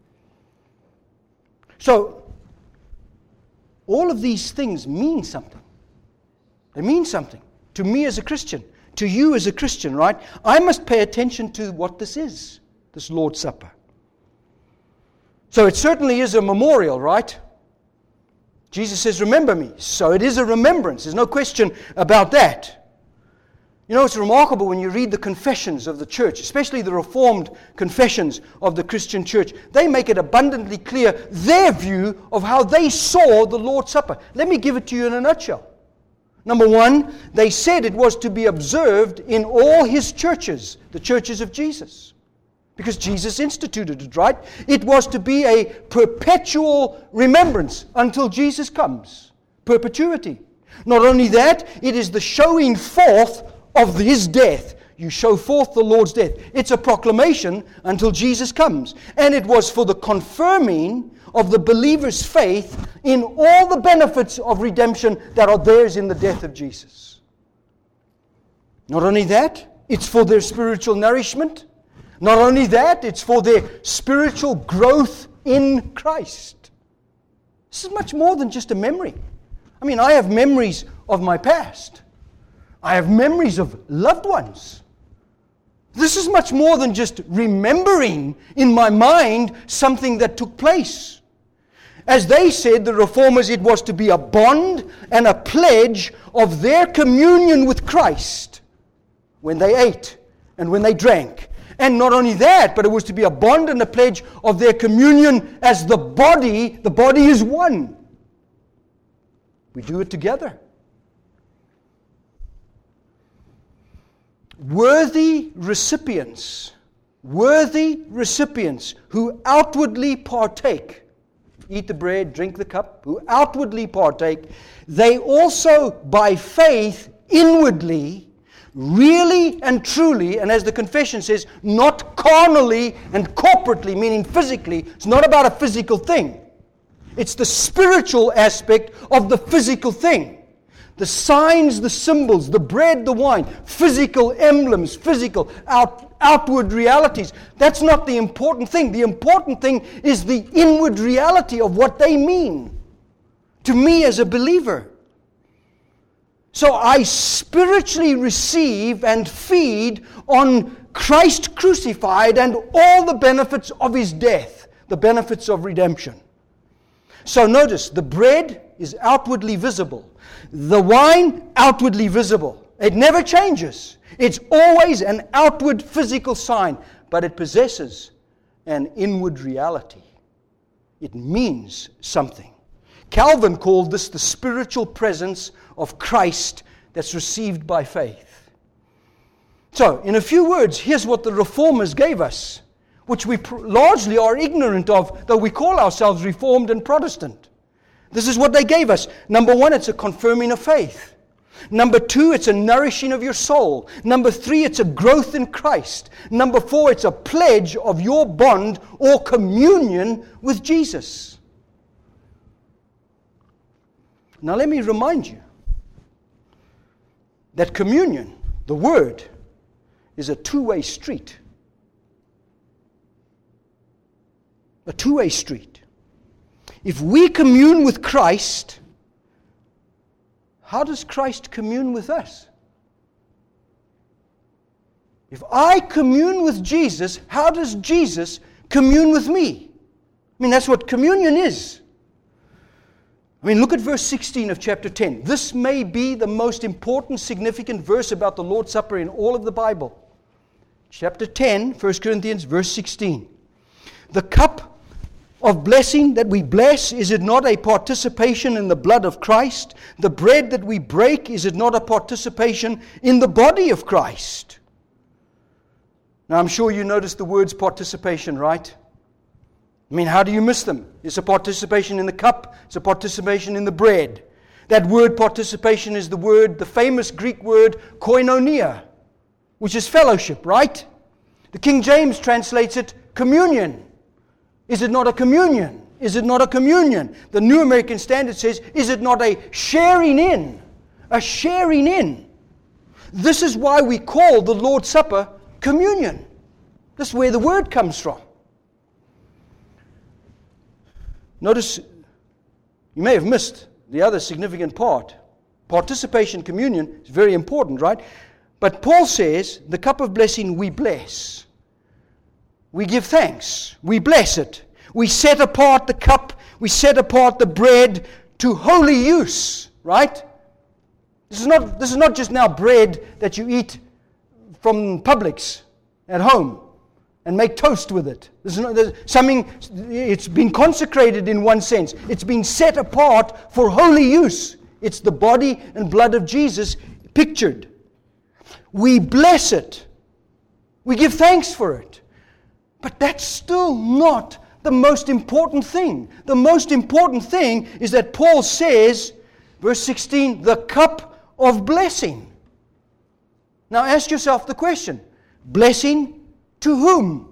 Speaker 1: So, all of these things mean something. They mean something. To me as a Christian. To you as a Christian, right? I must pay attention to what this is, this Lord's Supper. So it certainly is a memorial, right? Jesus says, remember me. So it is a remembrance. There's no question about that. You know, it's remarkable when you read the confessions of the church, especially the Reformed confessions of the Christian church. They make it abundantly clear their view of how they saw the Lord's Supper. Let me give it to you in a nutshell. Number one, they said it was to be observed in all His churches, the churches of Jesus. Because Jesus instituted it, right? It was to be a perpetual remembrance until Jesus comes. Perpetuity. Not only that, it is the showing forth of His death. You show forth the Lord's death. It's a proclamation until Jesus comes. And it was for the confirming of the believer's faith in all the benefits of redemption that are theirs in the death of Jesus. Not only that, it's for their spiritual nourishment. Not only that, it's for their spiritual growth in Christ. This is much more than just a memory. I mean, I have memories of my past. I have memories of loved ones. This is much more than just remembering in my mind something that took place. As they said, the Reformers, it was to be a bond and a pledge of their communion with Christ when they ate and when they drank. And not only that, but it was to be a bond and a pledge of their communion as the body. The body is one. We do it together. Worthy recipients, worthy recipients who outwardly partake, eat the bread, drink the cup, who outwardly partake, they also by faith inwardly, really and truly, and as the confession says, not carnally and corporately, meaning physically. It's not about a physical thing. It's the spiritual aspect of the physical thing. The signs, the symbols, the bread, the wine, physical emblems, physical out, outward realities. That's not the important thing. The important thing is the inward reality of what they mean to me as a believer. So I spiritually receive and feed on Christ crucified and all the benefits of His death, the benefits of redemption. So notice, the bread is outwardly visible. The wine, outwardly visible. It never changes. It's always an outward physical sign, but it possesses an inward reality. It means something. Calvin called this the spiritual presence of Christ that's received by faith. So, in a few words, here's what the Reformers gave us, which we pr- largely are ignorant of, though we call ourselves Reformed and Protestant. This is what they gave us. Number one, it's a confirming of faith. Number two, it's a nourishing of your soul. Number three, it's a growth in Christ. Number four, it's a pledge of your bond or communion with Jesus. Now let me remind you that communion, the word, is a two-way street. A two-way street. If we commune with Christ, how does Christ commune with us? If I commune with Jesus, how does Jesus commune with me? I mean, that's what communion is. I mean, look at verse sixteen of chapter ten. This may be the most important, significant verse about the Lord's Supper in all of the Bible. Chapter ten, First Corinthians, verse sixteen. The cup of blessing that we bless, is it not a participation in the blood of Christ? The bread that we break, is it not a participation in the body of Christ? Now, I'm sure you noticed the words participation, right? I mean, how do you miss them? It's a participation in the cup. It's a participation in the bread. That word participation is the word, the famous Greek word koinonia, which is fellowship, right? The King James translates it communion. Is it not a communion? Is it not a communion? The New American Standard says, is it not a sharing in? A sharing in. This is why we call the Lord's Supper communion. This is where the word comes from. Notice, you may have missed the other significant part. Participation, communion is very important, right? But Paul says, the cup of blessing we bless. We give thanks. We bless it. We set apart the cup. We set apart the bread to holy use, right? This is not, this is not just now bread that you eat from Publix at home and make toast with it. This is not, there's something, it's been consecrated in one sense. It's been set apart for holy use. It's the body and blood of Jesus pictured. We bless it. We give thanks for it. But that's still not the most important thing. The most important thing is that Paul says, verse sixteen, the cup of blessing. Now ask yourself the question, blessing to whom?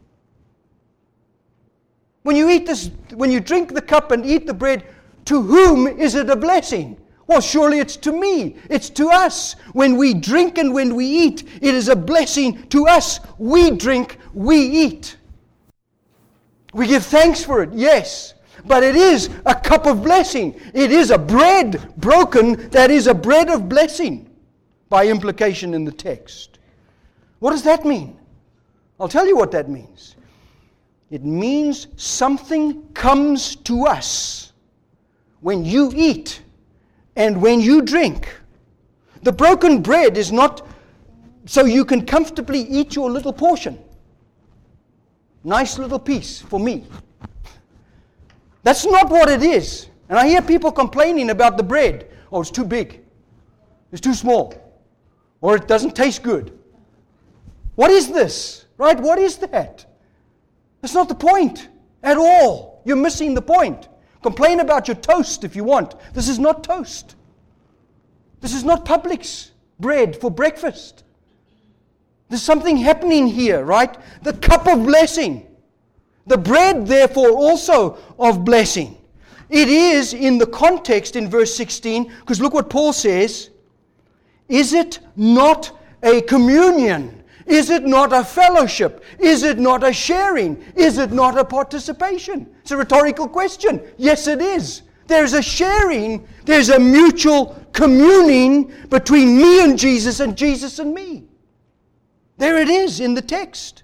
Speaker 1: When you eat this, when you drink the cup and eat the bread, to whom is it a blessing? Well, surely it's to me. It's to us. When we drink and when we eat, it is a blessing to us. We drink, we eat. We give thanks for it, yes. But it is a cup of blessing. It is a bread broken that is a bread of blessing, by implication in the text. What does that mean? I'll tell you what that means. It means something comes to us when you eat and when you drink. The broken bread is not so you can comfortably eat your little portion. Nice little piece for me. That's not what it is. And I hear people complaining about the bread. Oh, it's too big. It's too small. Or it doesn't taste good. What is this? Right? What is that? That's not the point at all. You're missing the point. Complain about your toast if you want. This is not toast. This is not Publix bread for breakfast. There's something happening here, right? The cup of blessing. The bread, therefore, also of blessing. It is in the context in verse sixteen, because look what Paul says. Is it not a communion? Is it not a fellowship? Is it not a sharing? Is it not a participation? It's a rhetorical question. Yes, it is. There's a sharing. There's a mutual communing between me and Jesus and Jesus and me. There it is in the text.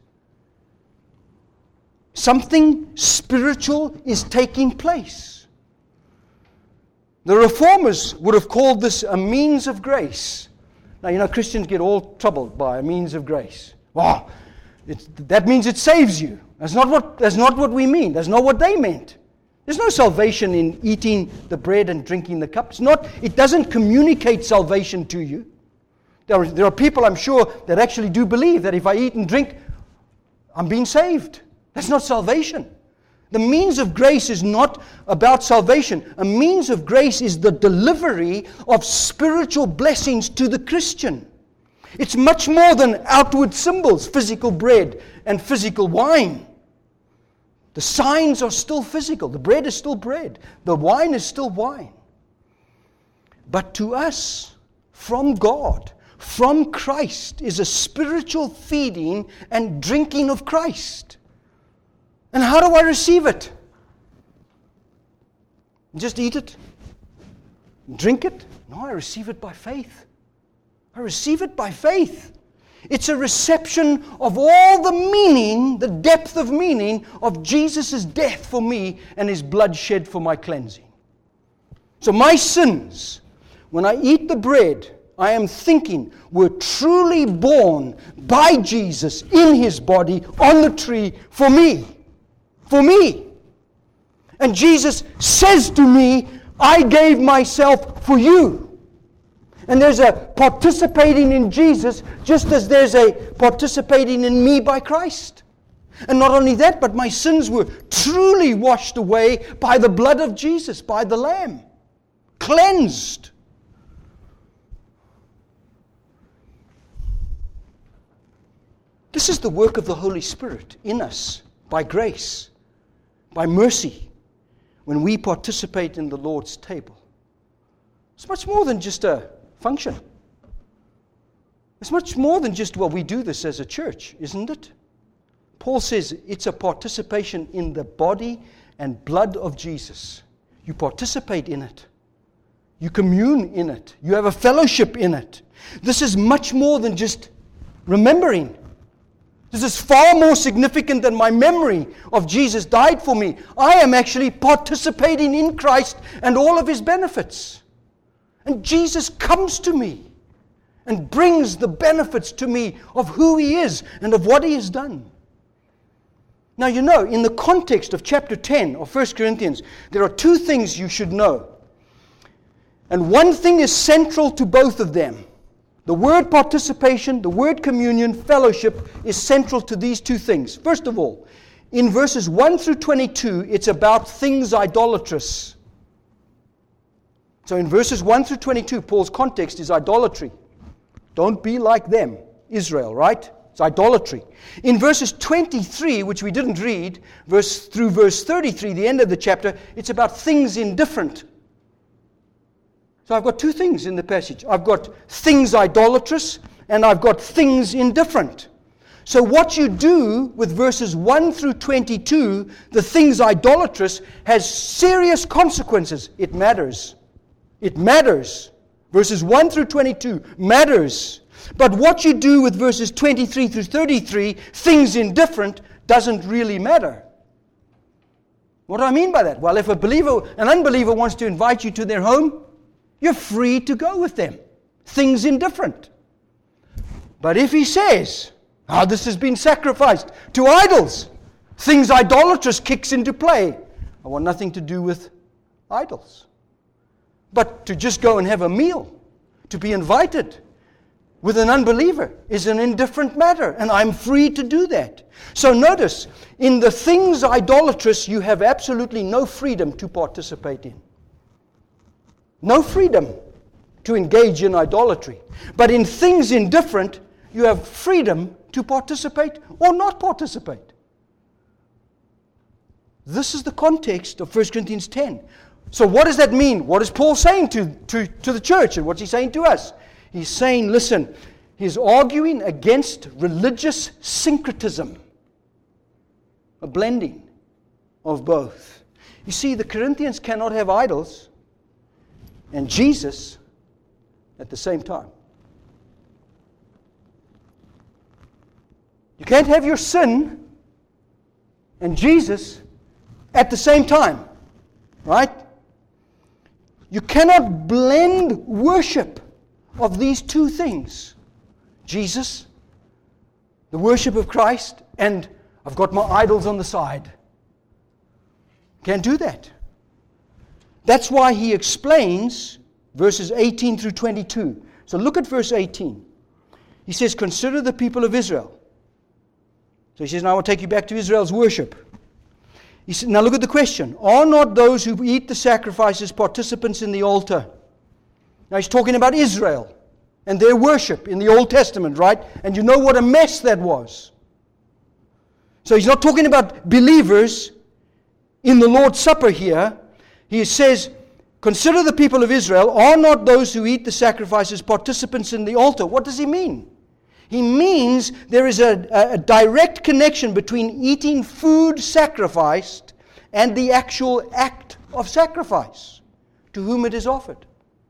Speaker 1: Something spiritual is taking place. The Reformers would have called this a means of grace. Now, you know, Christians get all troubled by a means of grace. Wow, it's, that means it saves you. That's not what, that's not what we mean. That's not what they meant. There's no salvation in eating the bread and drinking the cup. It's not, it doesn't communicate salvation to you. There are, there are people, I'm sure, that actually do believe that if I eat and drink, I'm being saved. That's not salvation. The means of grace is not about salvation. A means of grace is the delivery of spiritual blessings to the Christian. It's much more than outward symbols, physical bread and physical wine. The signs are still physical. The bread is still bread. The wine is still wine. But to us, from God, from Christ, is a spiritual feeding and drinking of Christ. And how do I receive it? Just eat it? Drink it? No, I receive it by faith. I receive it by faith. It's a reception of all the meaning, the depth of meaning of Jesus' death for me and His blood shed for my cleansing. So my sins, when I eat the bread, I am thinking were truly borne by Jesus in His body on the tree for me. For me. And Jesus says to me, I gave myself for you. And there's a participating in Jesus just as there's a participating in me by Christ. And not only that, but my sins were truly washed away by the blood of Jesus, by the Lamb. Cleansed. This is the work of the Holy Spirit in us by grace. By mercy, when we participate in the Lord's table. It's much more than just a function. It's much more than just, well, we do this as a church, isn't it? Paul says it's a participation in the body and blood of Jesus. You participate in it. You commune in it. You have a fellowship in it. This is much more than just remembering. This is far more significant than my memory of Jesus died for me. I am actually participating in Christ and all of His benefits. And Jesus comes to me and brings the benefits to me of who He is and of what He has done. Now, you know, in the context of chapter ten of First Corinthians, there are two things you should know. And one thing is central to both of them. The word participation, the word communion, fellowship is central to these two things. First of all, in verses one through twenty-two, it's about things idolatrous. So in verses one through twenty-two, Paul's context is idolatry. Don't be like them, Israel, right? It's idolatry. In verses twenty-three, which we didn't read, verse through verse thirty-three, the end of the chapter, it's about things indifferent. So I've got two things in the passage. I've got things idolatrous and I've got things indifferent. So what you do with verses one through twenty-two, the things idolatrous, has serious consequences. It matters. It matters. Verses one through twenty-two matters. But what you do with verses twenty-three through thirty-three, things indifferent, doesn't really matter. What do I mean by that? Well, if a believer, an unbeliever wants to invite you to their home, you're free to go with them. Things indifferent. But if he says, oh, this has been sacrificed to idols, things idolatrous kicks into play. I want nothing to do with idols. But to just go and have a meal, to be invited with an unbeliever is an indifferent matter, and I'm free to do that. So notice, in the things idolatrous, you have absolutely no freedom to participate in. No freedom to engage in idolatry. But in things indifferent, you have freedom to participate or not participate. This is the context of First Corinthians ten. So what does that mean? What is Paul saying to, to, to the church, and what's he saying to us? He's saying, listen, he's arguing against religious syncretism, a blending of both. You see, the Corinthians cannot have idols and Jesus at the same time. You can't have your sin and Jesus at the same time, right? You cannot blend worship of these two things. Jesus, the worship of Christ, and I've got my idols on the side. Can't do that. That's why he explains verses eighteen through twenty-two. So look at verse eighteen. He says, consider the people of Israel. So he says, now I will take you back to Israel's worship. He said, now look at the question. Are not those who eat the sacrifices participants in the altar? Now he's talking about Israel and their worship in the Old Testament, right? And you know what a mess that was. So he's not talking about believers in the Lord's Supper here. He says, consider the people of Israel, are not those who eat the sacrifices participants in the altar? What does he mean? He means there is a, a direct connection between eating food sacrificed and the actual act of sacrifice to whom it is offered.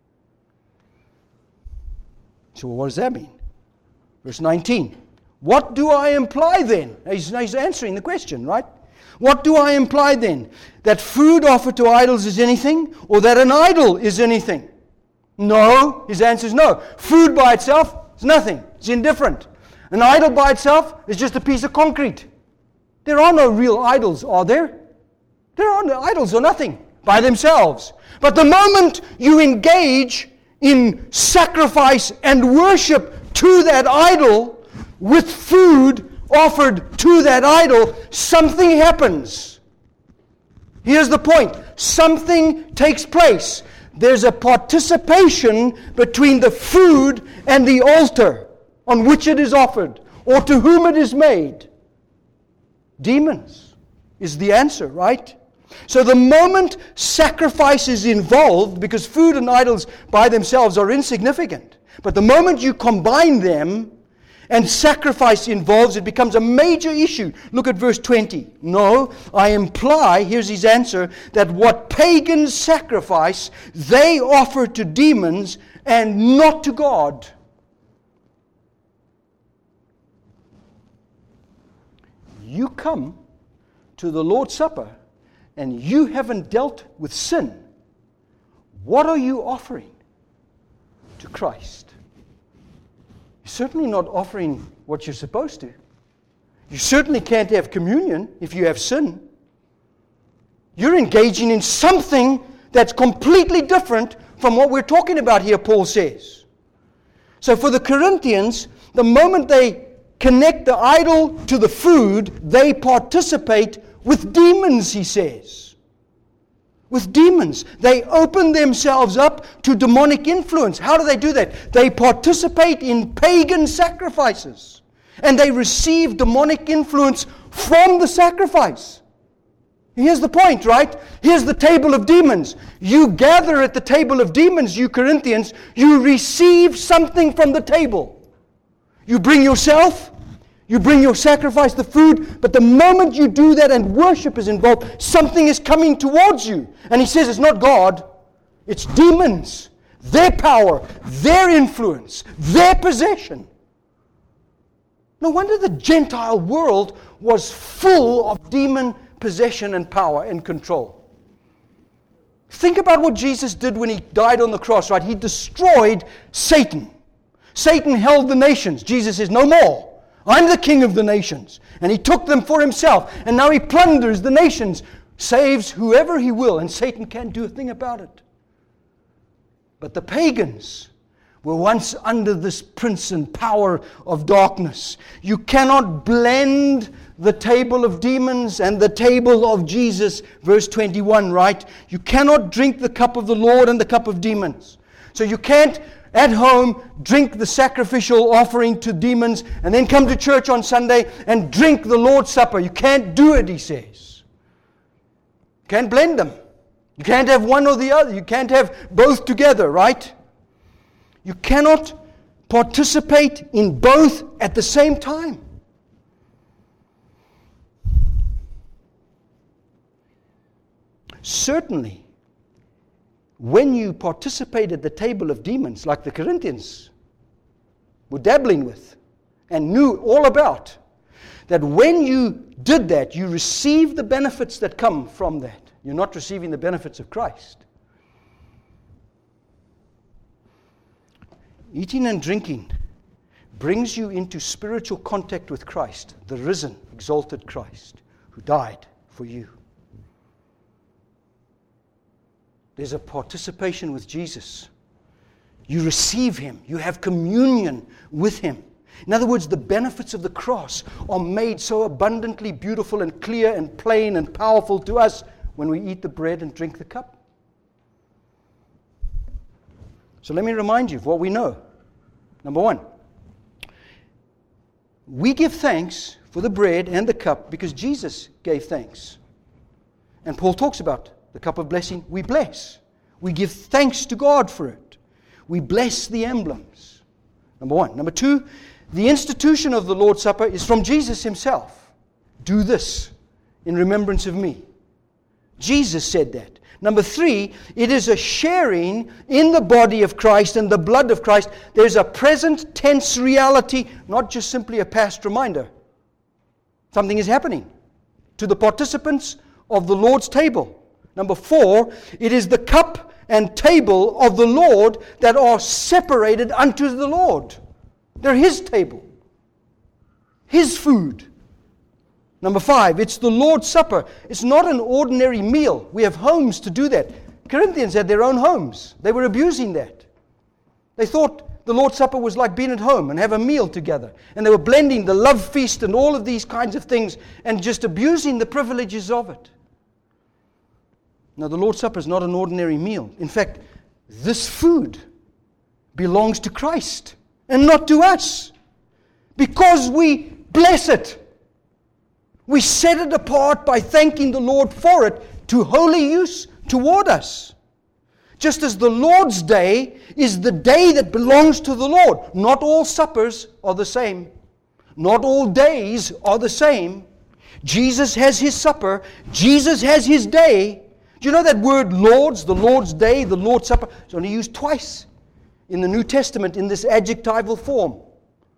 Speaker 1: So what does that mean? Verse nineteen. What do I imply then? He's, he's answering the question, right? What do I imply then? That food offered to idols is anything, or that an idol is anything? No. His answer is no. Food by itself is nothing. It's indifferent. An idol by itself is just a piece of concrete. There are no real idols, are there? There are no idols or nothing by themselves. But the moment you engage in sacrifice and worship to that idol with food offered to that idol, something happens. Here's the point. Something takes place. There's a participation between the food and the altar on which it is offered, or to whom it is made. Demons is the answer, right? So the moment sacrifice is involved, because food and idols by themselves are insignificant, but the moment you combine them and sacrifice involves, it becomes a major issue. Look at verse twenty. No, I imply, here's his answer, that what pagans sacrifice, they offer to demons and not to God. come to the Lord's Supper and you haven't dealt with sin, what are you offering to Christ? You're certainly not offering what you're supposed to. You certainly can't have communion if you have sin. You're engaging in something that's completely different from what we're talking about here, Paul says. So for the Corinthians, the moment they connect the idol to the food, they participate with demons, he says. With demons. They open themselves up to demonic influence. How do they do that? They participate in pagan sacrifices. And they receive demonic influence from the sacrifice. Here's the point, right? Here's the table of demons. You gather at the table of demons, you Corinthians. You receive something from the table. You bring yourself, you bring your sacrifice, the food, but the moment you do that and worship is involved, something is coming towards you. And he says it's not God, it's demons. Their power, their influence, their possession. No wonder the Gentile world was full of demon possession and power and control. Think about what Jesus did when he died on the cross, right? He destroyed Satan. Satan held the nations. Jesus says, no more. I'm the king of the nations. And he took them for himself. And now he plunders the nations, saves whoever he will, and Satan can't do a thing about it. But the pagans were once under this prince and power of darkness. You cannot blend the table of demons and the table of Jesus, verse twenty-one, right? You cannot drink the cup of the Lord and the cup of demons. So you can't, at home, drink the sacrificial offering to demons and then come to church on Sunday and drink the Lord's Supper. You can't do it, he says. You can't blend them. You can't have one or the other. You can't have both together, right? You cannot participate in both at the same time. Certainly, when you participate at the table of demons, like the Corinthians were dabbling with and knew all about, that when you did that, you received the benefits that come from that. You're not receiving the benefits of Christ. Eating and drinking brings you into spiritual contact with Christ, the risen, exalted Christ, who died for you. There's a participation with Jesus. You receive Him. You have communion with Him. In other words, the benefits of the cross are made so abundantly beautiful and clear and plain and powerful to us when we eat the bread and drink the cup. So let me remind you of what we know. Number one, we give thanks for the bread and the cup because Jesus gave thanks. And Paul talks about the cup of blessing. We bless. We give thanks to God for it. We bless the emblems. Number one. Number two, the institution of the Lord's Supper is from Jesus Himself. Do this in remembrance of me. Jesus said that. Number three, it is a sharing in the body of Christ and the blood of Christ. There's a present tense reality, not just simply a past reminder. Something is happening to the participants of the Lord's table. Number four, it is the cup and table of the Lord that are separated unto the Lord. They're His table, His food. Number five, it's the Lord's Supper. It's not an ordinary meal. We have homes to do that. Corinthians had their own homes. They were abusing that. They thought the Lord's Supper was like being at home and have a meal together. And they were blending the love feast and all of these kinds of things and just abusing the privileges of it. Now, the Lord's Supper is not an ordinary meal. In fact, this food belongs to Christ and not to us because we bless it. We set it apart by thanking the Lord for it to holy use toward us. Just as the Lord's Day is the day that belongs to the Lord. Not all suppers are the same. Not all days are the same. Jesus has His supper. Jesus has His day. Do you know that word Lord's, the Lord's Day, the Lord's Supper, it's only used twice in the New Testament in this adjectival form.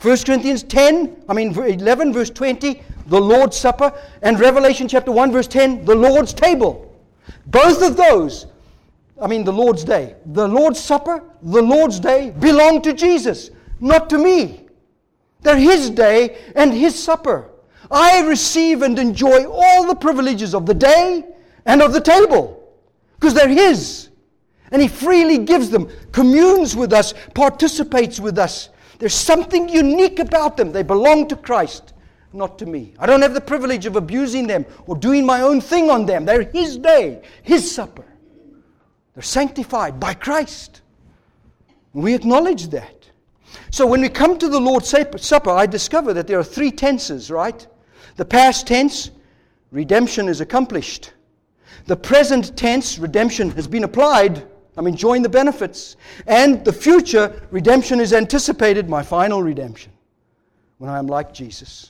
Speaker 1: First Corinthians ten, I mean eleven, verse twenty, the Lord's Supper, and Revelation chapter one, verse ten, the Lord's table. Both of those, I mean the Lord's Day, the Lord's Supper, the Lord's Day belong to Jesus, not to me. They're His day and His supper. I receive and enjoy all the privileges of the day and of the table because they're His. And He freely gives them, communes with us, participates with us. There's something unique about them. They belong to Christ, not to me. I don't have the privilege of abusing them or doing my own thing on them. They're His day, His supper. They're sanctified by Christ. And we acknowledge that. So when we come to the Lord's Supper, I discover that there are three tenses, right? The past tense, redemption is accomplished. The present tense, redemption has been applied. I'm enjoying the benefits. And the future, redemption is anticipated, my final redemption, when I am like Jesus.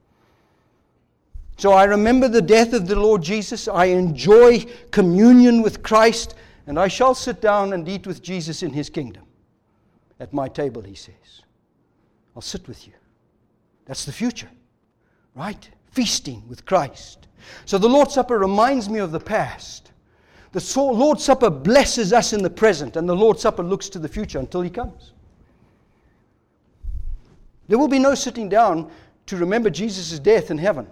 Speaker 1: So I remember the death of the Lord Jesus. I enjoy communion with Christ. And I shall sit down and eat with Jesus in His kingdom. At my table, He says. I'll sit with you. That's the future. Right? Feasting with Christ. So the Lord's Supper reminds me of the past. The Lord's Supper blesses us in the present. And the Lord's Supper looks to the future until He comes. There will be no sitting down to remember Jesus' death in heaven.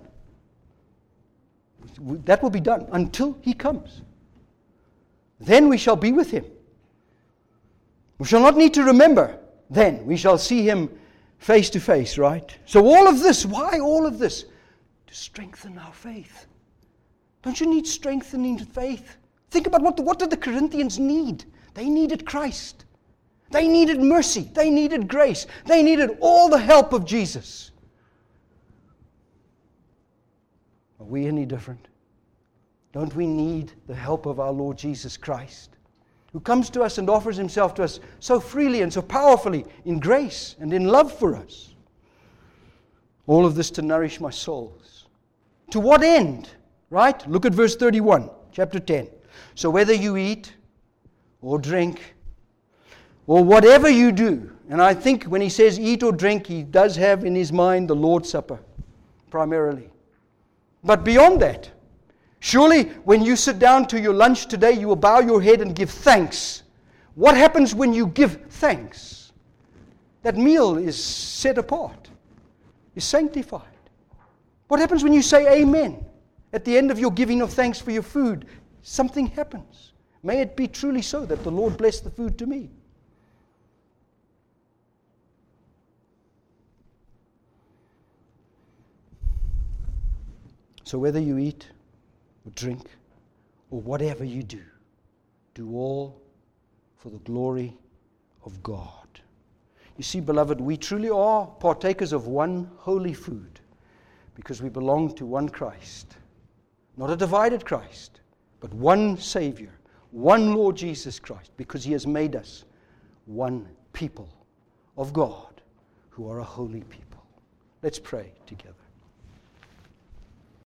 Speaker 1: That will be done until He comes. Then we shall be with Him. We shall not need to remember. Then we shall see Him face to face, right? So all of this, why all of this? To strengthen our faith. Don't you need strengthening faith? Think about what, the, what did the Corinthians need? They needed Christ. They needed mercy. They needed grace. They needed all the help of Jesus. Are we any different? Don't we need the help of our Lord Jesus Christ, who comes to us and offers Himself to us so freely and so powerfully in grace and in love for us? All of this to nourish my souls. To what end? Right? Look at verse thirty-one, chapter ten. So whether you eat or drink or whatever you do, and I think when He says eat or drink, He does have in His mind the Lord's Supper, primarily. But beyond that, surely, when you sit down to your lunch today, you will bow your head and give thanks. What happens when you give thanks? That meal is set apart, is sanctified. What happens when you say amen? At the end of your giving of thanks for your food, something happens. May it be truly so that the Lord bless the food to me. So whether you eat or drink, or whatever you do, do all for the glory of God. You see, beloved, we truly are partakers of one holy food because we belong to one Christ. Not a divided Christ, but one Savior, one Lord Jesus Christ, because He has made us one people of God who are a holy people. Let's pray together.